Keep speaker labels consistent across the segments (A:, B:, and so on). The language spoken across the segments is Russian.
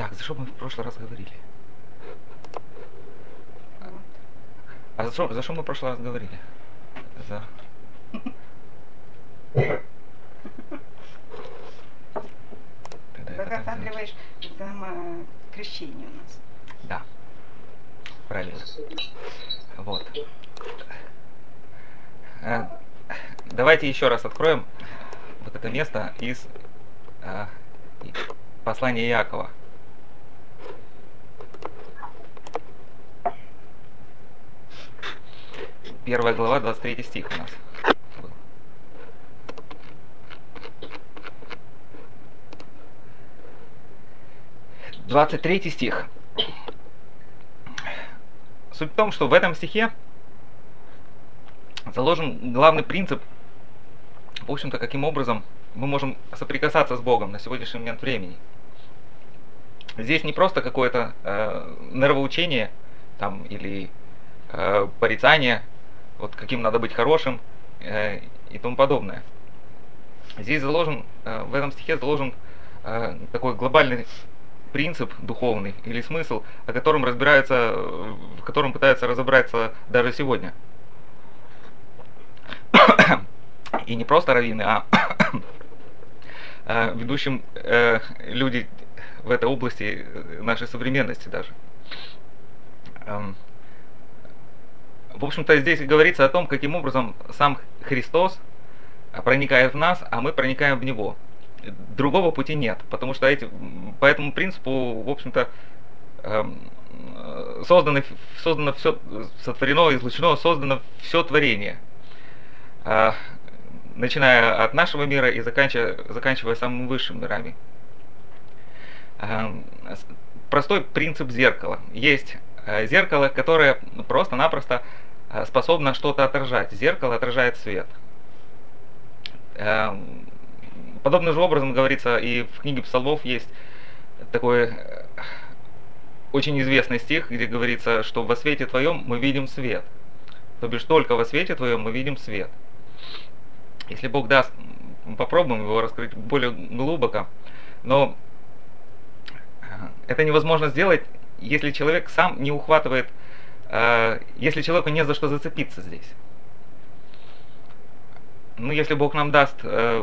A: Так, за что мы в прошлый раз говорили? А за что мы в прошлый раз говорили? За...
B: Заготавливаешь крещение у нас.
A: Да, правильно. Вот. Давайте еще раз откроем вот это место из послания Иакова. Первая глава, 23 стих у нас был. «23 стих. Суть в том, что в этом стихе заложен главный принцип, в общем-то, каким образом мы можем соприкасаться с Богом на сегодняшний момент времени. Здесь не просто какое-то нравоучение там, или порицание, вот каким надо быть хорошим и тому подобное. Здесь заложен, в этом стихе заложен такой глобальный принцип духовный или смысл, в котором пытаются разобраться даже сегодня. И не просто раввины, а ведущим люди в этой области нашей современности даже. В общем-то, здесь говорится о том, каким образом сам Христос проникает в нас, а мы проникаем в Него. Другого пути нет, потому что по этому принципу, в общем-то, создано все, сотворено, излучено, создано все творение. Начиная от нашего мира и заканчивая самыми высшими мирами. Простой принцип зеркала. Есть зеркало, которое просто-напросто способно что-то отражать. Зеркало отражает свет. Подобным же образом говорится и в книге Псалмов есть такой очень известный стих, где говорится, что во свете Твоем мы видим свет. То бишь только во свете Твоем мы видим свет. Если Бог даст, попробуем его раскрыть более глубоко, но это невозможно сделать, если человек сам не ухватывает, если человеку не за что зацепиться здесь. Ну, если Бог нам даст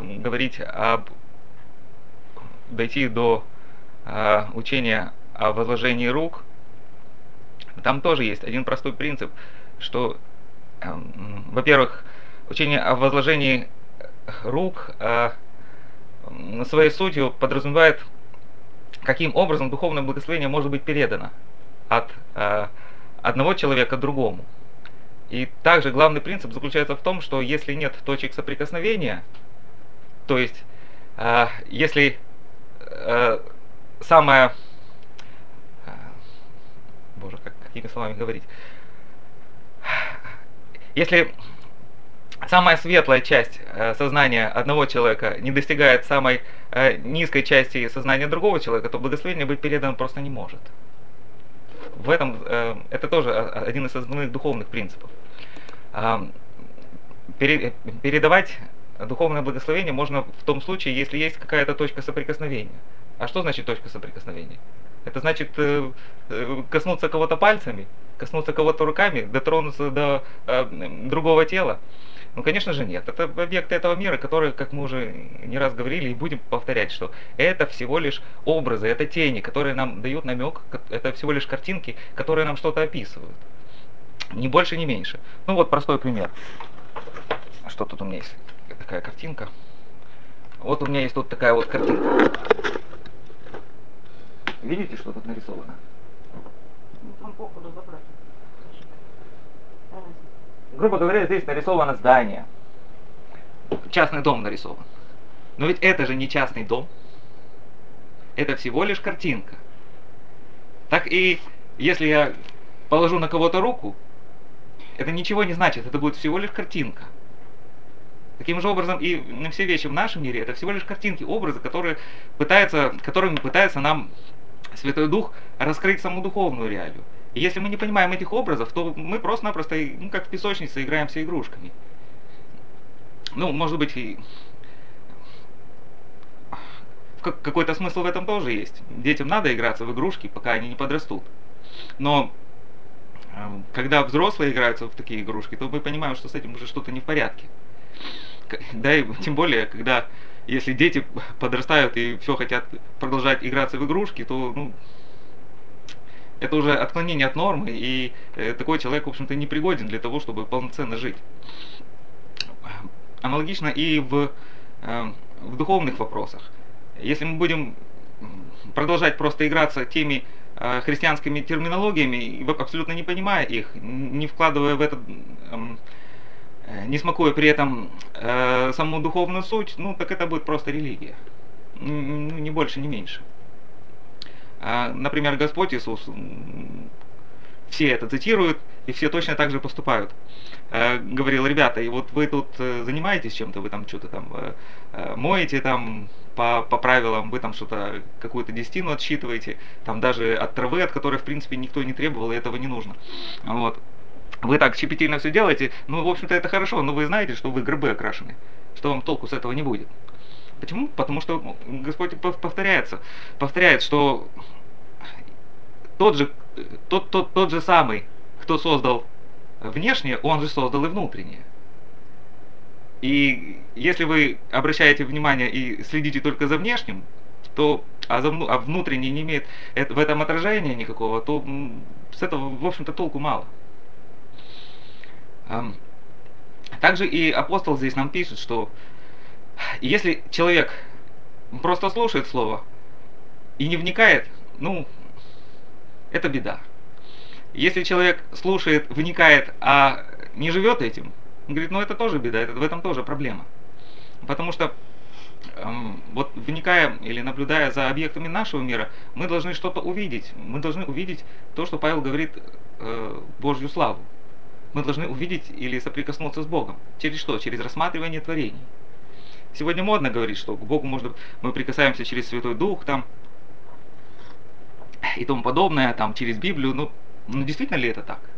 A: дойти до учения о возложении рук, там тоже есть один простой принцип, что, во-первых, учение о возложении рук своей сутью подразумевает, каким образом духовное благословение может быть передано от одного человека к другому. И также главный принцип заключается в том, что если нет точек соприкосновения, то есть если самая... Боже, какими словами говорить? Если самая светлая часть сознания одного человека не достигает самой низкой части сознания другого человека, то благословение быть передано просто не может. В этом это тоже один из основных духовных принципов. Передавать духовное благословение можно в том случае, если есть какая-то точка соприкосновения. А что значит точка соприкосновения? Это значит коснуться кого-то пальцами, коснуться кого-то руками, дотронуться до другого тела. Ну, конечно же, нет. Это объекты этого мира, которые, как мы уже не раз говорили и будем повторять, что это всего лишь образы, это тени, которые нам дают намек, это всего лишь картинки, которые нам что-то описывают. Ни больше, ни меньше. Ну вот простой пример. Что тут у меня есть? Такая картинка. Вот у меня есть тут такая вот картинка. Видите, что тут нарисовано?
B: Там походу забрать.
A: Грубо говоря, здесь нарисовано здание. Частный дом нарисован. Но ведь это же не частный дом. Это всего лишь картинка. Так и если я положу на кого-то руку, это ничего не значит, это будет всего лишь картинка. Таким же образом и все вещи в нашем мире это всего лишь картинки, образы, которыми пытается нам Святой Дух раскрыть саму духовную реалию. И если мы не понимаем этих образов, то мы просто-напросто, как в песочнице, играемся игрушками. Ну, может быть, какой-то смысл в этом тоже есть. Детям надо играться в игрушки, пока они не подрастут. Но когда взрослые играются в такие игрушки, то мы понимаем, что с этим уже что-то не в порядке. Да и тем более, когда если дети подрастают и все хотят продолжать играться в игрушки, то это уже отклонение от нормы, и такой человек, в общем-то, не пригоден для того, чтобы полноценно жить. Аналогично и в духовных вопросах. Если мы будем продолжать просто играться теми христианскими терминологиями, абсолютно не понимая их, не вкладывая в это, не смакуя при этом саму духовную суть, так это будет просто религия. Ни больше, ни меньше. Например, Господь Иисус, все это цитируют, и все точно так же поступают. Говорил: ребята, и вот вы тут занимаетесь чем-то, вы там что-то там моете там по правилам, вы там что-то, какую-то десятину отсчитываете, там даже от травы, от которой в принципе никто не требовал, и этого не нужно. Вот. Вы так щепетильно все делаете, в общем-то это хорошо, но вы знаете, что вы гробы окрашены, что вам толку с этого не будет. Почему? Потому что Господь повторяет, что тот же самый, кто создал внешнее, он же создал и внутреннее. И если вы обращаете внимание и следите только за внешним, а внутренний не имеет в этом отражения никакого, то с этого, в общем-то, толку мало. Также и апостол здесь нам пишет, что если человек просто слушает слово и не вникает, это беда. Если человек слушает, вникает, а не живет этим, он говорит, это тоже беда, в этом тоже проблема. Потому что вот вникая или наблюдая за объектами нашего мира, мы должны что-то увидеть. Мы должны увидеть то, что Павел говорит, Божью славу. Мы должны увидеть или соприкоснуться с Богом. Через что? Через рассматривание творений. Сегодня модно говорить, что к Богу мы прикасаемся через Святой Дух там, и тому подобное, там, через Библию. Действительно ли это так?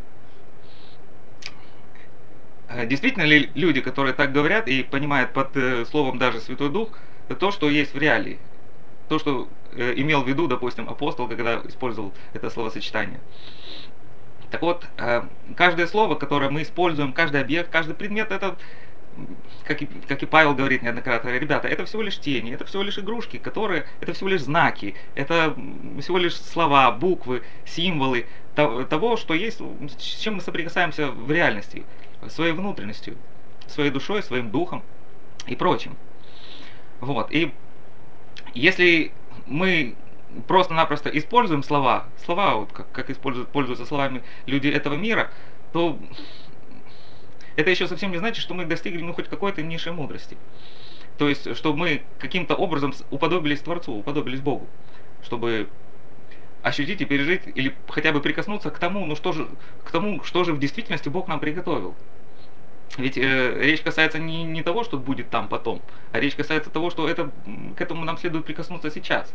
A: Действительно ли люди, которые так говорят и понимают под словом даже Святой Дух, то, что есть в реалии? То, что имел в виду, допустим, апостол, когда использовал это словосочетание. Так вот, каждое слово, которое мы используем, каждый объект, каждый предмет, это, как и Павел говорит неоднократно, ребята, это всего лишь тени, это всего лишь игрушки, это всего лишь знаки, это всего лишь слова, буквы, символы того, что есть, с чем мы соприкасаемся в реальности, своей внутренностью, своей душой, своим духом и прочим. Вот. И если мы просто-напросто используем слова, вот как пользуются словами люди этого мира, то это еще совсем не значит, что мы достигли хоть какой-то низшей мудрости. То есть, что мы каким-то образом уподобились Творцу, уподобились Богу, чтобы ощутить и пережить, или хотя бы прикоснуться к тому, что же в действительности Бог нам приготовил. Ведь речь касается не того, что будет там потом, а речь касается того, что к этому нам следует прикоснуться сейчас.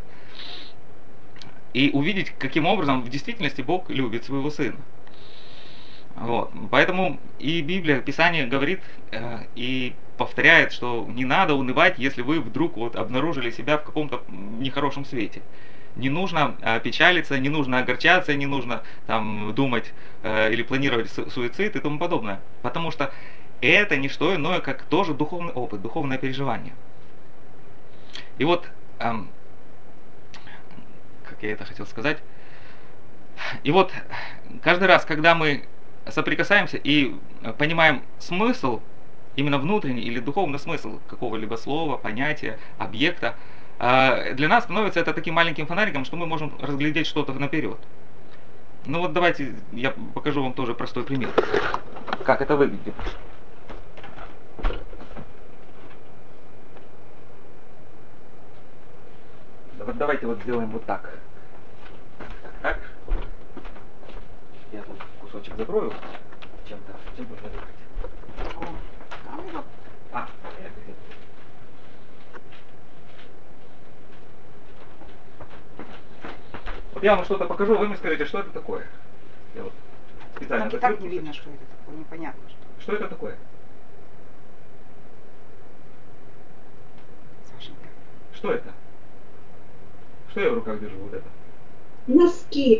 A: И увидеть, каким образом в действительности Бог любит своего Сына. Вот. Поэтому и Библия, Писание говорит и повторяет, что не надо унывать, если вы вдруг обнаружили себя в каком-то нехорошем свете. Не нужно печалиться, не нужно огорчаться, не нужно думать или планировать суицид и тому подобное. Потому что это не что иное, как тоже духовный опыт, духовное переживание. И вот, как я это хотел сказать, и вот каждый раз, когда мы соприкасаемся и понимаем смысл, именно внутренний или духовный смысл какого-либо слова, понятия, объекта, для нас становится это таким маленьким фонариком, что мы можем разглядеть что-то наперед. Давайте я покажу вам тоже простой пример. Как это выглядит. Давайте сделаем вот так. Так. Я тут кусочек закрою чем-то. Чем нужно закрыть? Это. Вот я вам что-то покажу, вы мне скажите, что это такое. Я специально
B: так и так не видно, что это такое, непонятно.
A: Что это такое?
B: Сашенька.
A: Что это? что я в руках держу? Вот это.
C: Носки.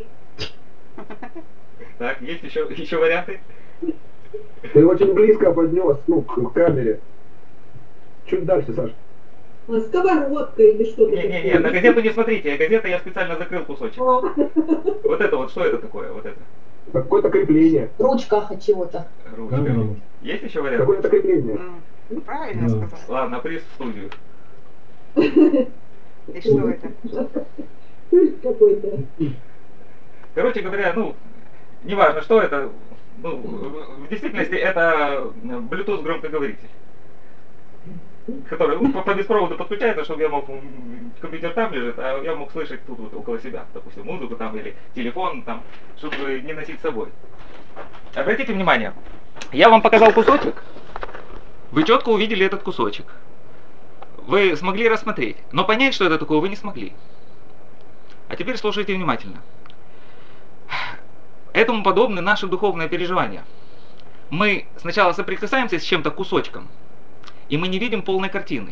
A: Так, есть еще варианты?
D: Ты очень близко поднес, к камере. Чуть дальше, Саша.
C: А сковородка или что-то
A: Не, на газету не смотрите, газета я специально закрыл кусочек.
C: такое.
A: Вот это вот, что это такое? Вот это.
D: Какое-то крепление.
E: Ручка чего-то.
A: Ручка. Есть еще варианты?
D: Какое-то крепление.
B: Правильно сказал.
A: Ладно, приз в студию.
B: И что это?
C: Какой-то.
A: Короче говоря, неважно, что это, в действительности это Bluetooth громкоговоритель, который по беспроводу подключается, чтобы я мог, компьютер там лежит, а я мог слышать тут вот около себя, допустим, музыку там или телефон там, чтобы не носить с собой. Обратите внимание, я вам показал кусочек, вы четко увидели этот кусочек, вы смогли рассмотреть, но понять, что это такое, вы не смогли. А теперь слушайте внимательно. Этому подобны наши духовные переживания. Мы сначала соприкасаемся с чем-то кусочком, и мы не видим полной картины.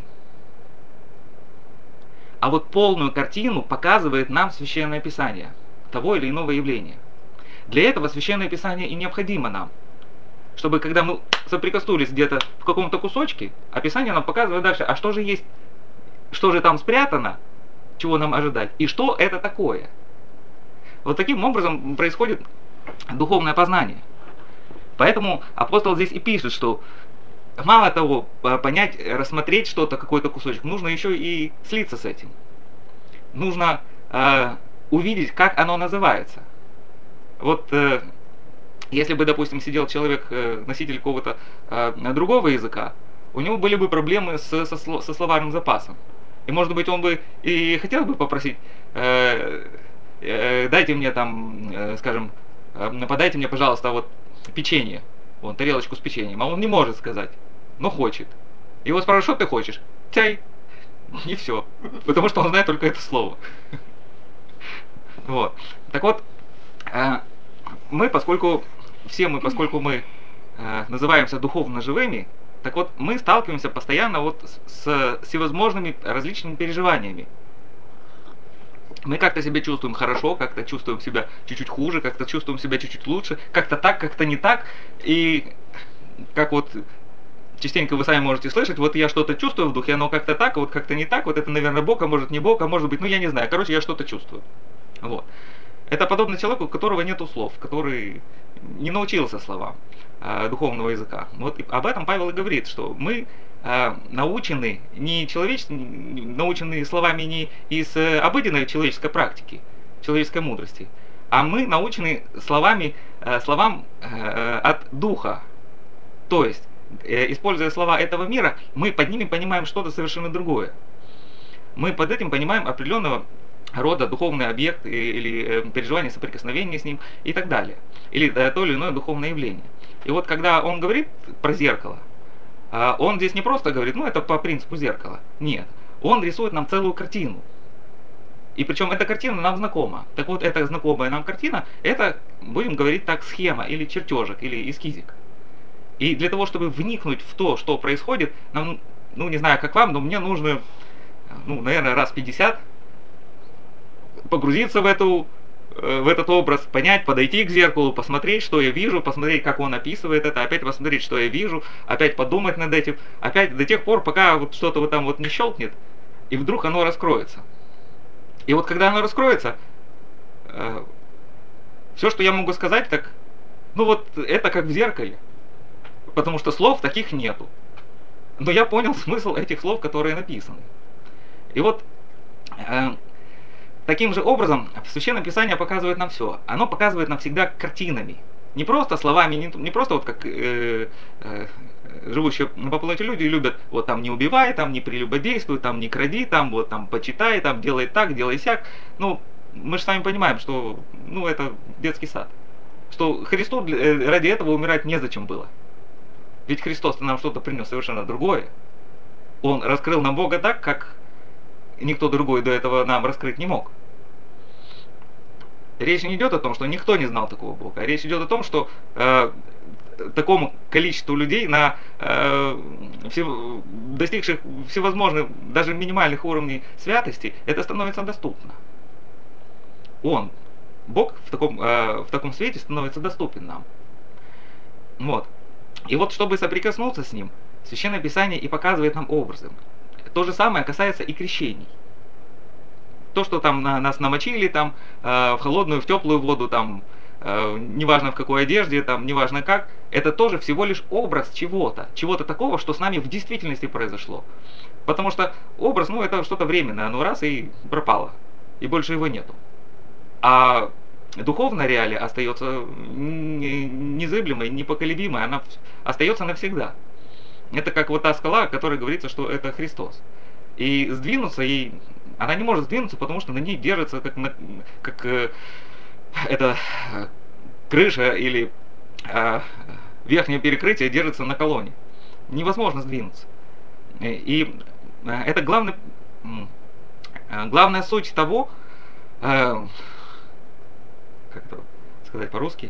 A: А вот полную картину показывает нам Священное Писание того или иного явления. Для этого Священное Писание и необходимо нам. Чтобы когда мы соприкоснулись где-то в каком-то кусочке, а Писание нам показывает дальше, а что же есть, что же там спрятано, чего нам ожидать, и что это такое. Вот таким образом происходит духовное познание. Поэтому апостол здесь и пишет, что мало того, понять, рассмотреть что-то, какой-то кусочек, нужно еще и слиться с этим. Нужно увидеть, как оно называется. Вот если бы, допустим, сидел человек, носитель какого-то другого языка, у него были бы проблемы со словарным запасом. И, может быть, он бы и хотел бы попросить, дайте мне там, скажем, подайте мне, пожалуйста, вот печенье, вон, тарелочку с печеньем. А он не может сказать, но хочет. Его спрашивают, что ты хочешь? Чай. И все. Потому что он знает только это слово. Вот. Так вот, поскольку мы называемся духовно живыми, так вот, мы сталкиваемся постоянно вот с всевозможными различными переживаниями. Мы как-то себя чувствуем хорошо, как-то чувствуем себя чуть-чуть хуже, как-то чувствуем себя чуть-чуть лучше, как-то так, как-то не так. И как вот частенько вы сами можете слышать, вот я что-то чувствую в духе, оно как-то так, вот как-то не так, вот это, наверное, Бог, а может не Бог, а может быть, я не знаю. Короче, я что-то чувствую. Вот. Это подобно человеку, у которого нету слов, который не научился словам духовного языка. Вот об этом Павел и говорит, что мы научены научены словами не из обыденной человеческой практики, человеческой мудрости, а мы научены словам от духа. То есть, используя слова этого мира, мы под ними понимаем что-то совершенно другое. Мы под этим понимаем определенного рода духовный объект или переживание соприкосновения с ним и так далее. Или то или иное духовное явление. И вот когда он говорит про зеркало, он здесь не просто говорит, это по принципу зеркала. Нет, он рисует нам целую картину. И причем эта картина нам знакома. Так вот, эта знакомая нам картина, это, будем говорить так, схема или чертежик, или эскизик. И для того, чтобы вникнуть в то, что происходит, нам, не знаю, как вам, но мне нужно, наверное, раз 50 погрузиться в этот образ, понять, подойти к зеркалу, посмотреть, что я вижу, посмотреть, как он описывает это, опять посмотреть, что я вижу, опять подумать над этим, опять до тех пор, пока вот что-то вот там вот не щелкнет, и вдруг оно раскроется. И вот когда оно раскроется, все, что я могу сказать, так, это как в зеркале, потому что слов таких нету. Но я понял смысл этих слов, которые написаны. И вот таким же образом Священное Писание показывает нам все. Оно показывает нам всегда картинами. Не просто словами, не просто вот как живущие по плоти люди любят, вот там не убивай, там не прелюбодействуй, там не кради, там вот там почитай, там делай так, делай сяк. Мы же сами понимаем, что это детский сад. Что Христу ради этого умирать незачем было. Ведь Христос нам что-то принес совершенно другое. Он раскрыл нам Бога так, как никто другой до этого нам раскрыть не мог. Речь не идет о том, что никто не знал такого Бога. А речь идет о том, что такому количеству людей, достигших всевозможных, даже минимальных уровней святости, это становится доступно. Он, Бог в таком свете становится доступен нам. Вот. И вот чтобы соприкоснуться с Ним, Священное Писание и показывает нам образы. То же самое касается и крещений. То, что там нас намочили там, в холодную, в теплую воду, там, неважно в какой одежде, там, неважно как, это тоже всего лишь образ чего-то такого, что с нами в действительности произошло. Потому что образ, это что-то временное, оно раз и пропало, и больше его нету. А духовная реалия остается незыблемой, непоколебимой, она остается навсегда. Это как вот та скала, о которой говорится, что это Христос. И сдвинуться ей, она не может сдвинуться, потому что на ней держится как это крыша или верхнее перекрытие держится на колонне. Невозможно сдвинуться. И это главная суть того, как это сказать по-русски,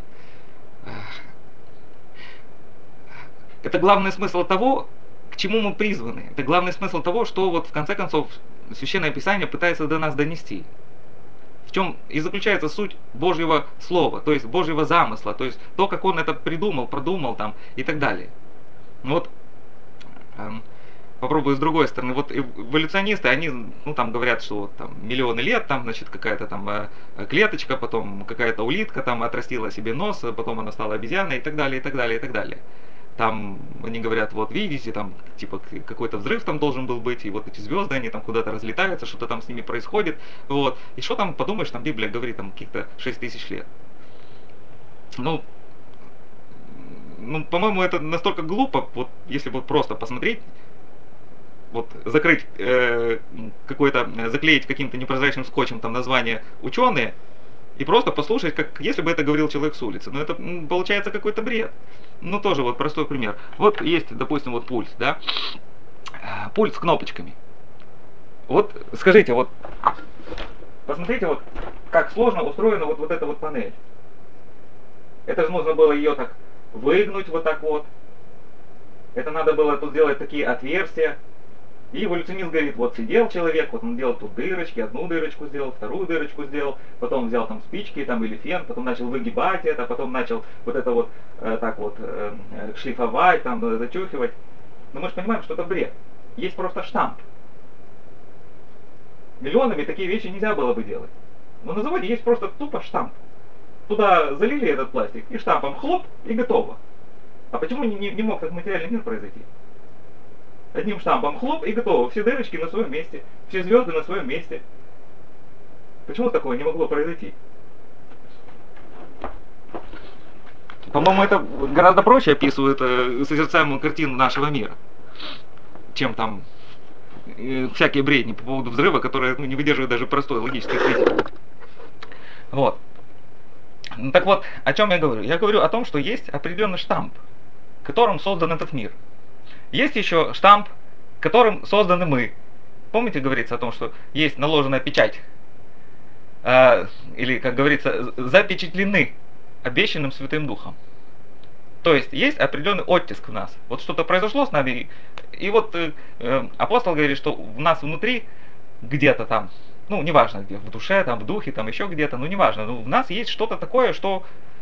A: это главный смысл того, к чему мы призваны. Это главный смысл того, что вот в конце концов Священное Писание пытается до нас донести. В чем и заключается суть Божьего Слова, то есть Божьего замысла, то есть то, как Он это придумал, продумал там и так далее. Вот попробую с другой стороны. Вот эволюционисты, они там говорят, что вот, там миллионы лет, там, значит, какая-то там клеточка, потом какая-то улитка там отрастила себе нос, потом она стала обезьяной и так далее, и так далее, и так далее. Там они говорят, вот видите, там типа какой-то взрыв там должен был быть, и вот эти звезды, они там куда-то разлетаются, что-то там с ними происходит, вот. И что там, подумаешь, там Библия говорит, там каких-то 6000 лет. По-моему, это настолько глупо, вот если вот просто посмотреть, вот закрыть заклеить каким-то непрозрачным скотчем там название ученые, и просто послушать, как если бы это говорил человек с улицы. Но это получается какой-то бред. Тоже вот простой пример. Вот есть, допустим, вот пульт, да? Пульт с кнопочками. Вот скажите, вот посмотрите, вот как сложно устроена вот эта вот панель. Это же нужно было ее так выгнуть вот так вот. Это надо было тут сделать такие отверстия. И эволюционист говорит, вот сидел человек, вот он делал тут дырочки, одну дырочку сделал, вторую дырочку сделал, потом взял там спички там, или фен, потом начал выгибать это, потом начал вот это вот так вот шлифовать, там, зачухивать. Но мы же понимаем, что это бред. Есть просто штамп. Миллионами такие вещи нельзя было бы делать. Но на заводе есть просто тупо штамп. Туда залили этот пластик и штампом хлоп, и готово. А почему не мог так материальный мир произойти? Одним штампом хлоп и готово. Все дырочки на своем месте. Все звезды на своем месте. Почему такое не могло произойти? По-моему, это гораздо проще описывает созерцаемую картину нашего мира, чем там всякие бредни по поводу взрыва, которые не выдерживают даже простой логической критики. Вот. Так вот, о чем я говорю? Я говорю о том, что есть определенный штамп, которым создан этот мир. Есть еще штамп, которым созданы мы. Помните, говорится о том, что есть наложенная печать, или, как говорится, запечатлены обещанным Святым Духом. То есть определенный оттиск в нас. Вот что-то произошло с нами, и вот апостол говорит, что в нас внутри, где-то там, неважно где, в душе, там, в духе, там еще где-то, неважно, в нас есть что-то такое, что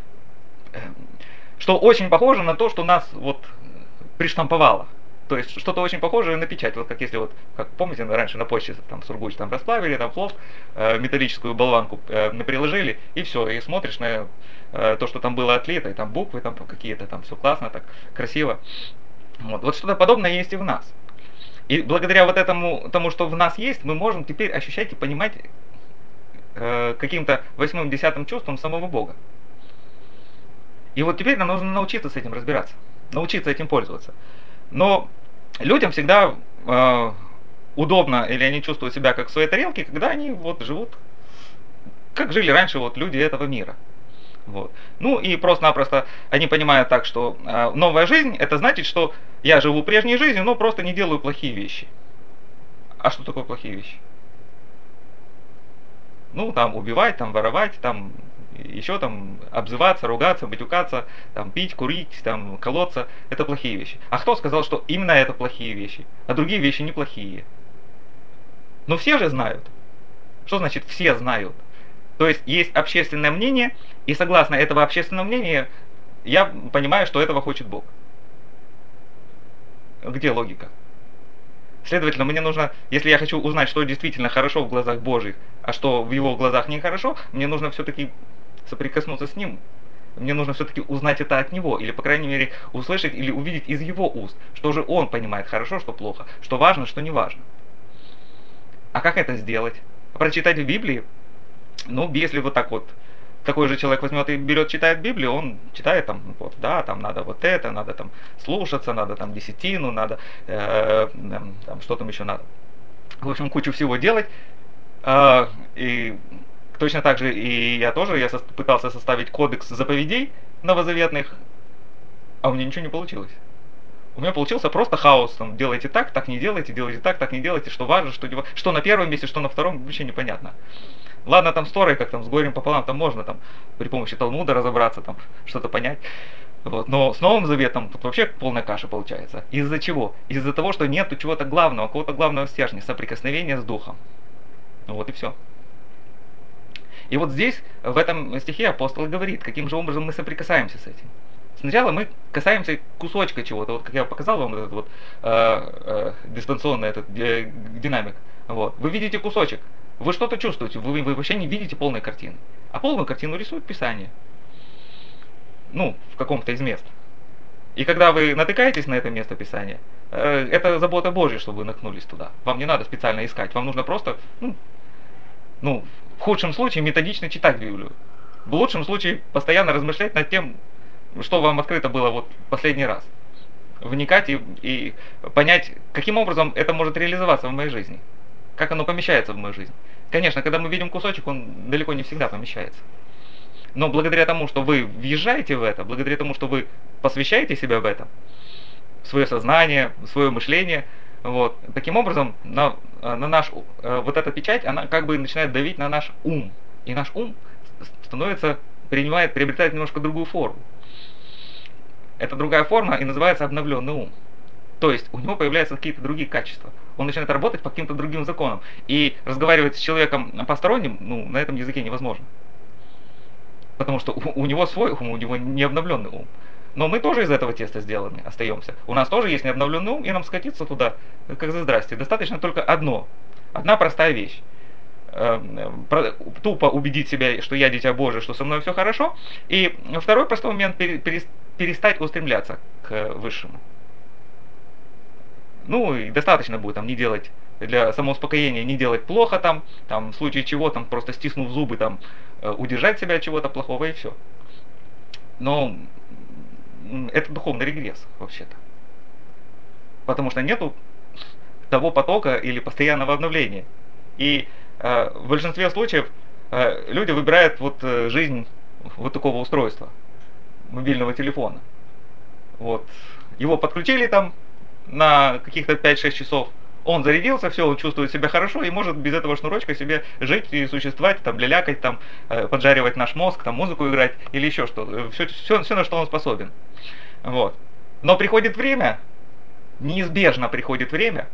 A: очень похоже на то, что нас вот приштамповало. То есть что-то очень похожее на печать. Вот как если вот, как помните, раньше на почте там сургуч там расплавили, там флот, металлическую болванку приложили, и все, и смотришь на то, что там было отлито, и там буквы там какие-то, там все классно, так красиво. Вот что-то подобное есть и в нас. И благодаря вот тому, что в нас есть, мы можем теперь ощущать и понимать каким-то 8-10 чувством самого Бога. И вот теперь нам нужно научиться с этим разбираться, научиться этим пользоваться. Но людям всегда удобно, или они чувствуют себя как в своей тарелке, когда они вот живут, как жили раньше вот люди этого мира. Вот. И просто-напросто они понимают так, что новая жизнь, это значит, что я живу прежней жизнью, но просто не делаю плохие вещи. А что такое плохие вещи? Там убивать, там воровать, там еще там обзываться, ругаться, матюкаться, там пить, курить, там колоться, это плохие вещи. А кто сказал, что именно это плохие вещи, а другие вещи неплохие? Все же знают. Что значит все знают? То есть есть общественное мнение, и согласно этого общественного мнения, я понимаю, что этого хочет Бог. Где логика? Следовательно, мне нужно, если я хочу узнать, что действительно хорошо в глазах Божьих, а что в его глазах нехорошо, мне нужно все-таки соприкоснуться с ним. Мне нужно все-таки узнать это от него, или, по крайней мере, услышать или увидеть из его уст, что же он понимает хорошо, что плохо, что важно, что не важно. А как это сделать? Прочитать в Библии? Ну, если вот так вот, такой же человек возьмет и берет, читает Библию, он читает там, вот, да, там надо вот это, надо там слушаться, надо там десятину, надо, там, что там еще надо. В общем, кучу всего делать. И точно так же и я тоже, пытался составить кодекс заповедей новозаветных, а у меня ничего не получилось. У меня получился просто хаос, там, делайте так не делайте, делайте так не делайте, что важно, что не важно, что на первом месте, что на втором, вообще непонятно. Ладно, там с Торой, как там, с горем пополам, там можно там при помощи Талмуда разобраться, там, что-то понять. Вот. Но с Новым Заветом тут вообще полная каша получается. Из-за чего? Из-за того, что нету чего-то главного, какого-то главного стержня, соприкосновения с Духом. Вот и все. И вот здесь, в этом стихе апостол говорит, каким же образом мы соприкасаемся с этим. Сначала мы касаемся кусочка чего-то, вот как я показал вам этот вот дистанционный этот динамик. Вот. Вы видите кусочек, вы что-то чувствуете, вы вообще не видите полной картины. А полную картину рисует Писание. Ну, в каком-то из мест. И когда вы натыкаетесь на это место Писания, это забота Божья, чтобы вы наткнулись туда. Вам не надо специально искать, вам нужно просто, в худшем случае методично читать Библию. В лучшем случае постоянно размышлять над тем, что вам открыто было вот последний раз. Вникать и понять, каким образом это может реализоваться в моей жизни. Как оно помещается в мою жизнь. Конечно, когда мы видим кусочек, он далеко не всегда помещается. Но благодаря тому, что вы въезжаете в это, благодаря тому, что вы посвящаете себя в это, в свое сознание, в свое мышление, вот, таким образом на наш, вот эта печать, она как бы начинает давить на наш ум. И наш ум приобретает немножко другую форму. Эта другая форма и называется обновленный ум. То есть у него появляются какие-то другие качества. Он начинает работать по каким-то другим законам. И разговаривать с человеком посторонним, на этом языке невозможно. Потому что у него свой ум, у него не обновленный ум. Но мы тоже из этого теста сделаны, остаемся. У нас тоже есть необновленный ум, и нам скатиться туда, как за здрасте. Достаточно только одна простая вещь. Тупо убедить себя, что я дитя Божие, что со мной все хорошо. И второй простой момент, перестать устремляться к высшему. И достаточно будет там не делать, для самоуспокоения не делать плохо там в случае чего, там просто стиснув зубы, там удержать себя от чего-то плохого и все. Но это духовный регресс вообще-то. Потому что нету того потока или постоянного обновления. И в большинстве случаев люди выбирают жизнь вот такого устройства, мобильного телефона. Вот. Его подключили там на каких-то 5-6 часов, он зарядился, все, он чувствует себя хорошо и может без этого шнурочка себе жить и существовать, там, лялякать, там, поджаривать наш мозг, там, музыку играть или еще что-то. Все, на что он способен. Вот. Но приходит время, неизбежно приходит время,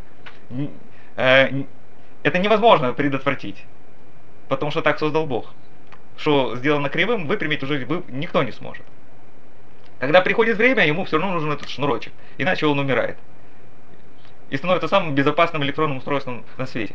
A: это невозможно предотвратить, потому что так создал Бог. Что сделано кривым, выпрямить уже никто не сможет. Когда приходит время, ему все равно нужен этот шнурочек, иначе он умирает. И становится самым безопасным электронным устройством на свете.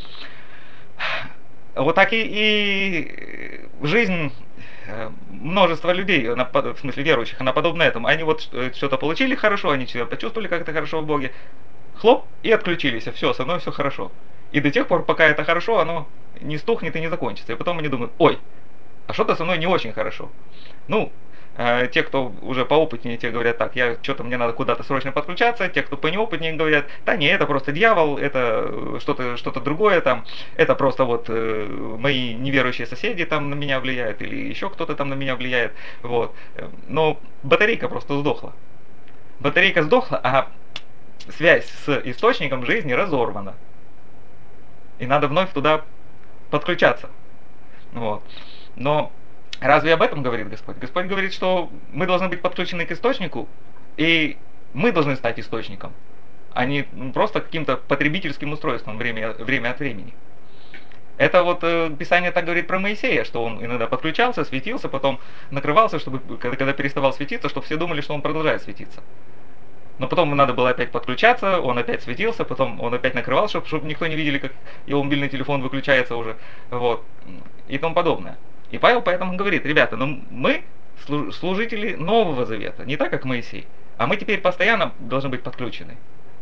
A: Вот так и жизнь множества людей, в смысле верующих, она подобна этому. Они что-то получили хорошо, они себя почувствовали как-то хорошо в Боге, хлоп, и отключились, все, со мной все хорошо. И до тех пор, пока это хорошо, оно не стухнет и не закончится. И потом они думают, ой, а что-то со мной не очень хорошо. Те, кто уже поопытнее, те говорят так, мне надо куда-то срочно подключаться. Те, кто понеопытнее, говорят, да не, это просто дьявол, это что-то другое там, это просто мои неверующие соседи там на меня влияют, или еще кто-то там на меня влияет. Вот. Но батарейка просто сдохла. Батарейка сдохла, а связь с источником жизни разорвана. И надо вновь туда подключаться. Вот. Но разве об этом говорит Господь? Господь говорит, что мы должны быть подключены к источнику, и мы должны стать источником, а не просто каким-то потребительским устройством время от времени. Это вот Писание так говорит про Моисея, что он иногда подключался, светился, потом накрывался, чтобы когда переставал светиться, чтобы все думали, что он продолжает светиться. Но потом ему надо было опять подключаться, он опять светился, потом он опять накрывал, чтобы никто не видели, как его мобильный телефон выключается уже, вот, и тому подобное. И Павел поэтому говорит: ребята, ну мы служители Нового Завета, не так, как Моисей, а мы теперь постоянно должны быть подключены.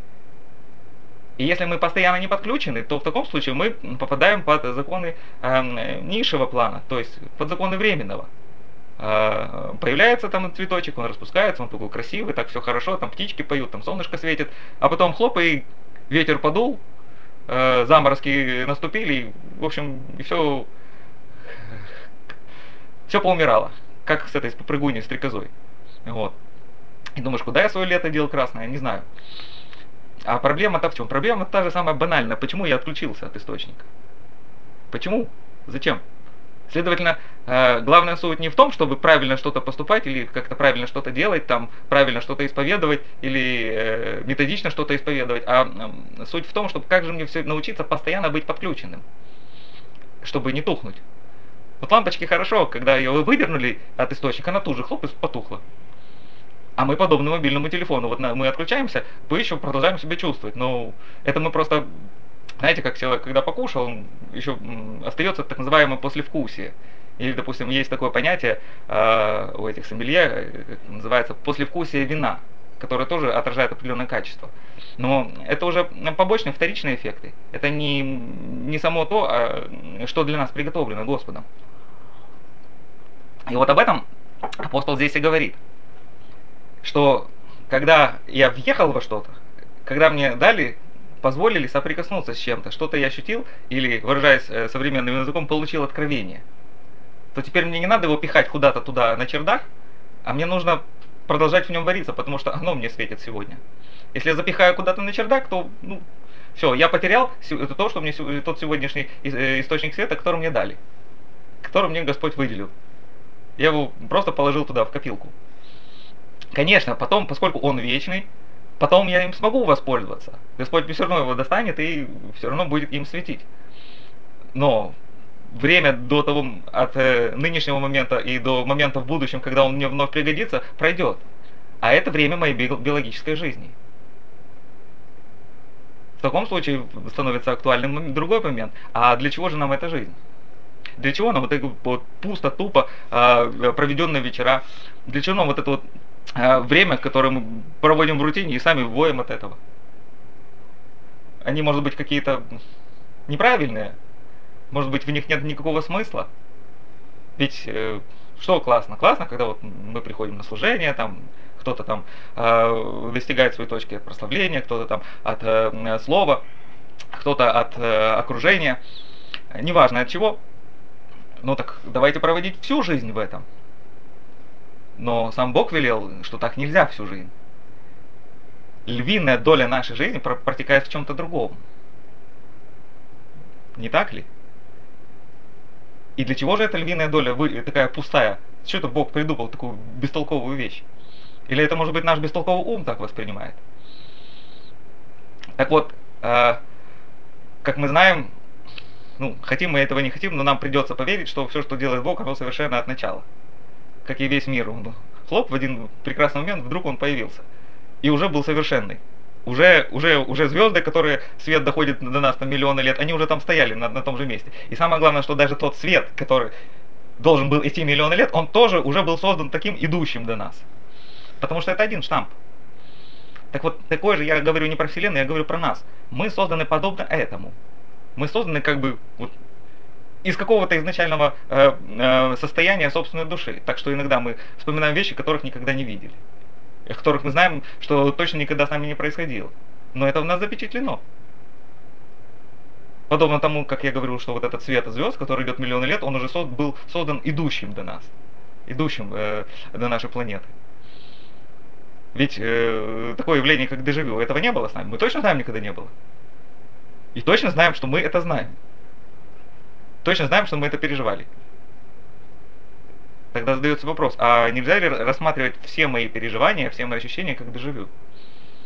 A: И если мы постоянно не подключены, то в таком случае мы попадаем под законы низшего плана, то есть под законы временного. Появляется там цветочек, он распускается, он такой красивый, так все хорошо, там птички поют, там солнышко светит, а потом хлоп, и ветер подул, заморозки наступили, и, в общем, и все поумирало, как с этой попрыгуней, стрекозой. Вот. И думаешь, куда я свое лето дел красное, не знаю. А проблема-то в чем? Проблема та же самая банальная. Почему я отключился от источника? Почему? Зачем? Следовательно, главная суть не в том, чтобы правильно что-то поступать или как-то правильно что-то делать, там, правильно что-то исповедовать или методично что-то исповедовать, а суть в том, чтобы как же мне все научиться постоянно быть подключенным, чтобы не тухнуть. Вот лампочки хорошо, когда ее выдернули от источника, она тут же хлоп и потухла. А мы подобны мобильному телефону. Вот мы отключаемся, мы еще продолжаем себя чувствовать. Но это мы просто, знаете, как человек, когда покушал, он еще остается так называемое послевкусие. Или, допустим, есть такое понятие у этих сомелье, называется послевкусие вина, которое тоже отражает определенное качество. Но это уже побочные, вторичные эффекты. Это не само то, что для нас приготовлено Господом. И вот об этом апостол здесь и говорит. Что когда я въехал во что-то, когда мне позволили соприкоснуться с чем-то, что-то я ощутил, или, выражаясь современным языком, получил откровение, то теперь мне не надо его пихать куда-то туда на чердак, а мне нужно продолжать в нем вариться, потому что оно мне светит сегодня. Если я запихаю куда-то на чердак, то все, я потерял то, что мне тот сегодняшний источник света, который мне дали, который мне Господь выделил. Я его просто положил туда, в копилку. Конечно, потом, поскольку он вечный, потом я им смогу воспользоваться. Господь все равно его достанет и все равно будет им светить. Но время от нынешнего момента и до момента в будущем, когда он мне вновь пригодится, пройдет. А это время моей биологической жизни. В таком случае становится актуальным другой момент. А для чего же нам эта жизнь? Для чего нам вот это вот пусто, тупо проведенные вечера? Для чего нам вот это вот время, которое мы проводим в рутине и сами воем от этого? Они, может быть, какие-то неправильные, может быть, в них нет никакого смысла. Ведь что классно? Классно, когда вот мы приходим на служение, там кто-то там достигает своей точки от прославления, кто-то там от слова, кто-то от окружения, неважно от чего. Ну так давайте проводить всю жизнь в этом. Но сам Бог велел, что так нельзя всю жизнь. Львиная доля нашей жизни протекает в чем-то другом. Не так ли? И для чего же эта львиная доля такая пустая? Что это Бог придумал такую бестолковую вещь? Или это, может быть, наш бестолковый ум так воспринимает? Так вот, как мы знаем, хотим мы этого не хотим, но нам придется поверить, что все, что делает Бог, оно совершенно от начала. Как и весь мир. Хлоп, в один прекрасный момент вдруг он появился. И уже был совершенный. Уже звезды, которые свет доходит до нас на миллионы лет, они уже там стояли на том же месте. И самое главное, что даже тот свет, который должен был идти миллионы лет, он тоже уже был создан таким, идущим до нас. Потому что это один штамп. Так вот, такое же я говорю не про Вселенную, я говорю про нас. Мы созданы подобно этому. Мы созданы как бы из какого-то изначального состояния собственной души. Так что иногда мы вспоминаем вещи, которых никогда не видели. О которых мы знаем, что точно никогда с нами не происходило. Но это в нас запечатлено. Подобно тому, как я говорил, что вот этот свет звезд, который идет миллионы лет, он уже был создан идущим до нас. Идущим до нашей планеты. Ведь такое явление, как дежавю, этого не было с нами. Мы точно знаем, никогда не было. И точно знаем, что мы это знаем. Точно знаем, что мы это переживали. Тогда задается вопрос, а нельзя ли рассматривать все мои переживания, все мои ощущения как дежавю?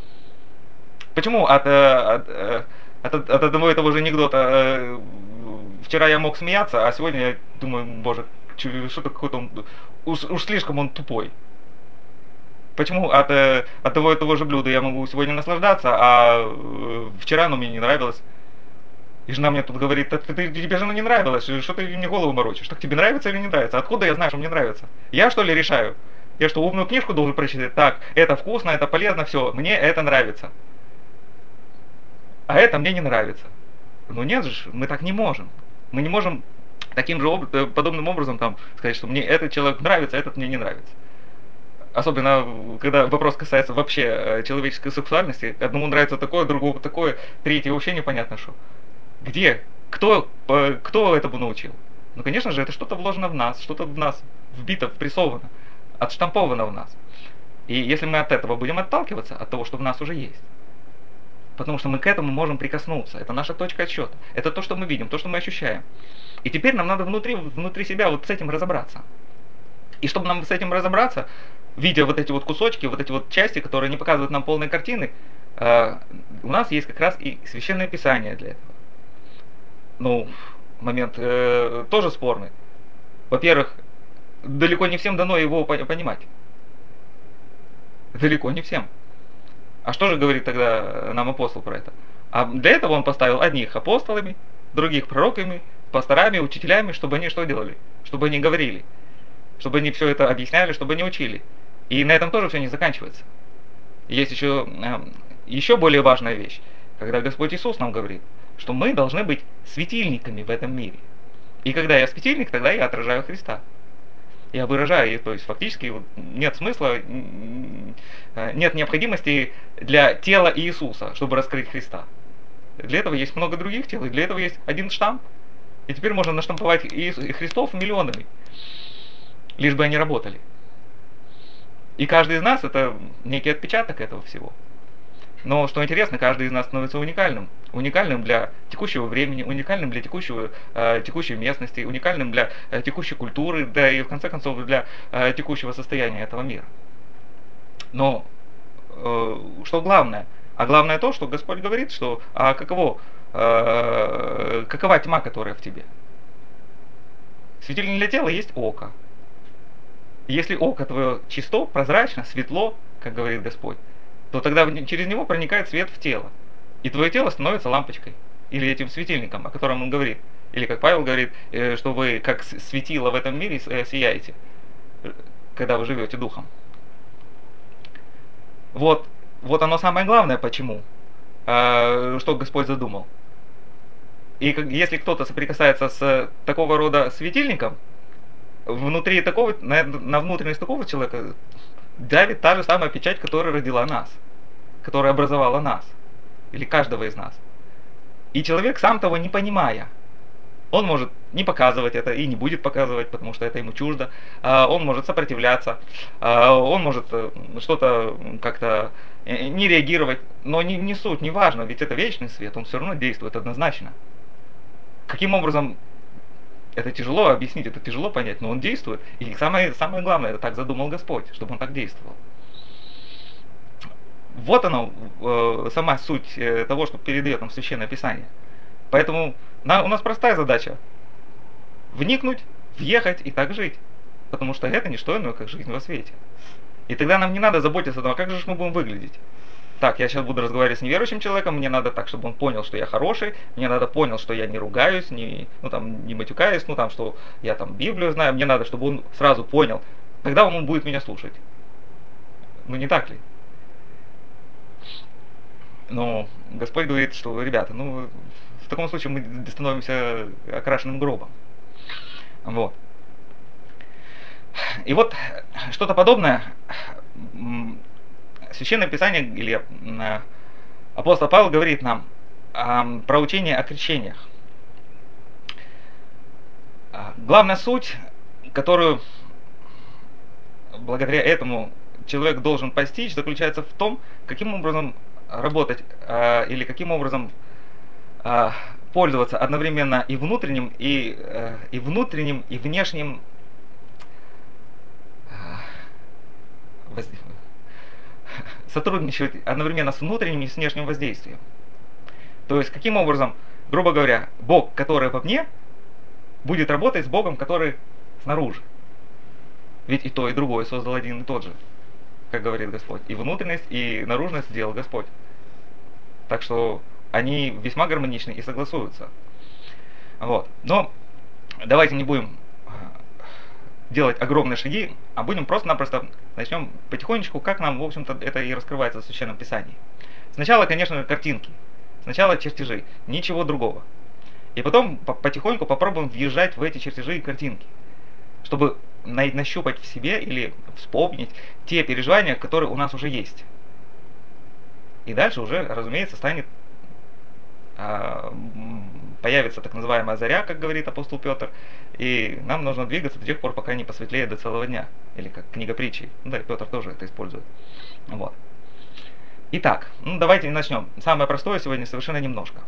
A: Почему от одного и того же анекдота вчера я мог смеяться, а сегодня я думаю, боже, что-то какой-то он, уж слишком он тупой. Почему от одного и того же блюда я могу сегодня наслаждаться, а вчера оно мне не нравилось? И жена мне тут говорит, тебе же оно не нравилось, что ты мне голову морочишь? Так тебе нравится или не нравится? Откуда я знаю, что мне нравится? Я что ли решаю? Я что, умную книжку должен прочитать? Так, это вкусно, это полезно, все, мне это нравится. А это мне не нравится. Ну нет же, мы так не можем. Мы не можем таким же подобным образом там сказать, что мне этот человек нравится, а этот мне не нравится. Особенно, когда вопрос касается вообще человеческой сексуальности. Одному нравится такое, другому такое, третье вообще непонятно что. Где? Кто этому научил? Ну, конечно же, это что-то вложено в нас, что-то в нас вбито, впрессовано, отштамповано в нас. И если мы от этого будем отталкиваться, от того, что в нас уже есть, потому что мы к этому можем прикоснуться, это наша точка отсчета, это то, что мы видим, то, что мы ощущаем. И теперь нам надо внутри себя вот с этим разобраться. И чтобы нам с этим разобраться, видя вот эти вот кусочки, вот эти вот части, которые не показывают нам полной картины, у нас есть как раз и Священное Писание для этого. Ну, момент тоже спорный. Во-первых, далеко не всем дано его понимать. Далеко не всем. А что же говорит тогда нам апостол про это? А для этого он поставил одних апостолами, других пророками, пасторами, учителями, чтобы они что делали? Чтобы они говорили. Чтобы они все это объясняли, чтобы они учили. И на этом тоже все не заканчивается. Есть еще более важная вещь, когда Господь Иисус нам говорит, что мы должны быть светильниками в этом мире. И когда я светильник, тогда я отражаю Христа. Я выражаю, то есть фактически нет смысла, нет необходимости для тела Иисуса, чтобы раскрыть Христа. Для этого есть много других тел, и для этого есть один штамп. И теперь можно наштамповать Христов миллионами, лишь бы они работали. И каждый из нас это некий отпечаток этого всего. Но что интересно, каждый из нас становится уникальным. Уникальным для текущего времени, уникальным для текущей местности, уникальным для текущей культуры, да и в конце концов для текущего состояния этого мира. Но что главное? А главное то, что Господь говорит, что какова тьма, которая в тебе? Светильник для тела есть око. Если око твое чисто, прозрачно, светло, как говорит Господь, то тогда через него проникает свет в тело. И твое тело становится лампочкой. Или этим светильником, о котором он говорит. Или как Павел говорит, что вы как светило в этом мире сияете, когда вы живете духом. Вот оно самое главное, почему. Что Господь задумал. И если кто-то соприкасается с такого рода светильником, внутри такого, на внутренность такого человека давит та же самая печать, которая родила нас, которая образовала нас, или каждого из нас. И человек, сам того не понимая, он может не показывать это и не будет показывать, потому что это ему чуждо, он может сопротивляться, он может что-то как-то не реагировать, но не суть, не важно, ведь это вечный свет, он все равно действует однозначно. Каким образом, это тяжело объяснить, это тяжело понять, но он действует. И самое главное, это так задумал Господь, чтобы он так действовал. Вот оно, сама суть того, что передает нам Священное Писание. Поэтому у нас простая задача: вникнуть, въехать и так жить. Потому что это не что иное, как жизнь во свете. И тогда нам не надо заботиться о том, как же мы будем выглядеть. Так, я сейчас буду разговаривать с неверующим человеком, мне надо так, чтобы он понял, что я хороший, мне надо понял, что я не ругаюсь, не матюкаюсь, что я там Библию знаю, мне надо, чтобы он сразу понял, тогда он будет меня слушать. Ну не так ли? Но Господь говорит, что, ребята, в таком случае мы становимся окрашенным гробом. Вот. И вот что-то подобное Священное Писание, или апостол Павел говорит нам про учение о крещениях. Главная суть, которую благодаря этому человек должен постичь, заключается в том, каким образом работать или каким образом пользоваться одновременно и внутренним, и внешним сотрудничать одновременно с внутренним и с внешним воздействием. То есть, каким образом, грубо говоря, Бог, который во мне, будет работать с Богом, который снаружи. Ведь и то, и другое создал один и тот же, как говорит Господь. И внутренность, и наружность сделал Господь. Так что они весьма гармоничны и согласуются. Вот. Но давайте не будем делать огромные шаги, а будем просто-напросто начнем потихонечку, как нам, в общем-то, это и раскрывается в Священном Писании. Сначала, конечно же, картинки, сначала чертежи, ничего другого. И потом потихоньку попробуем въезжать в эти чертежи и картинки, чтобы нащупать в себе или вспомнить те переживания, которые у нас уже есть. И дальше уже, разумеется, появится так называемая заря, как говорит апостол Петр, и нам нужно двигаться до тех пор, пока не посветлеет до целого дня, или как книга притчей. Ну да, и Петр тоже это использует. Вот. Итак, давайте начнем. Самое простое сегодня совершенно немножко.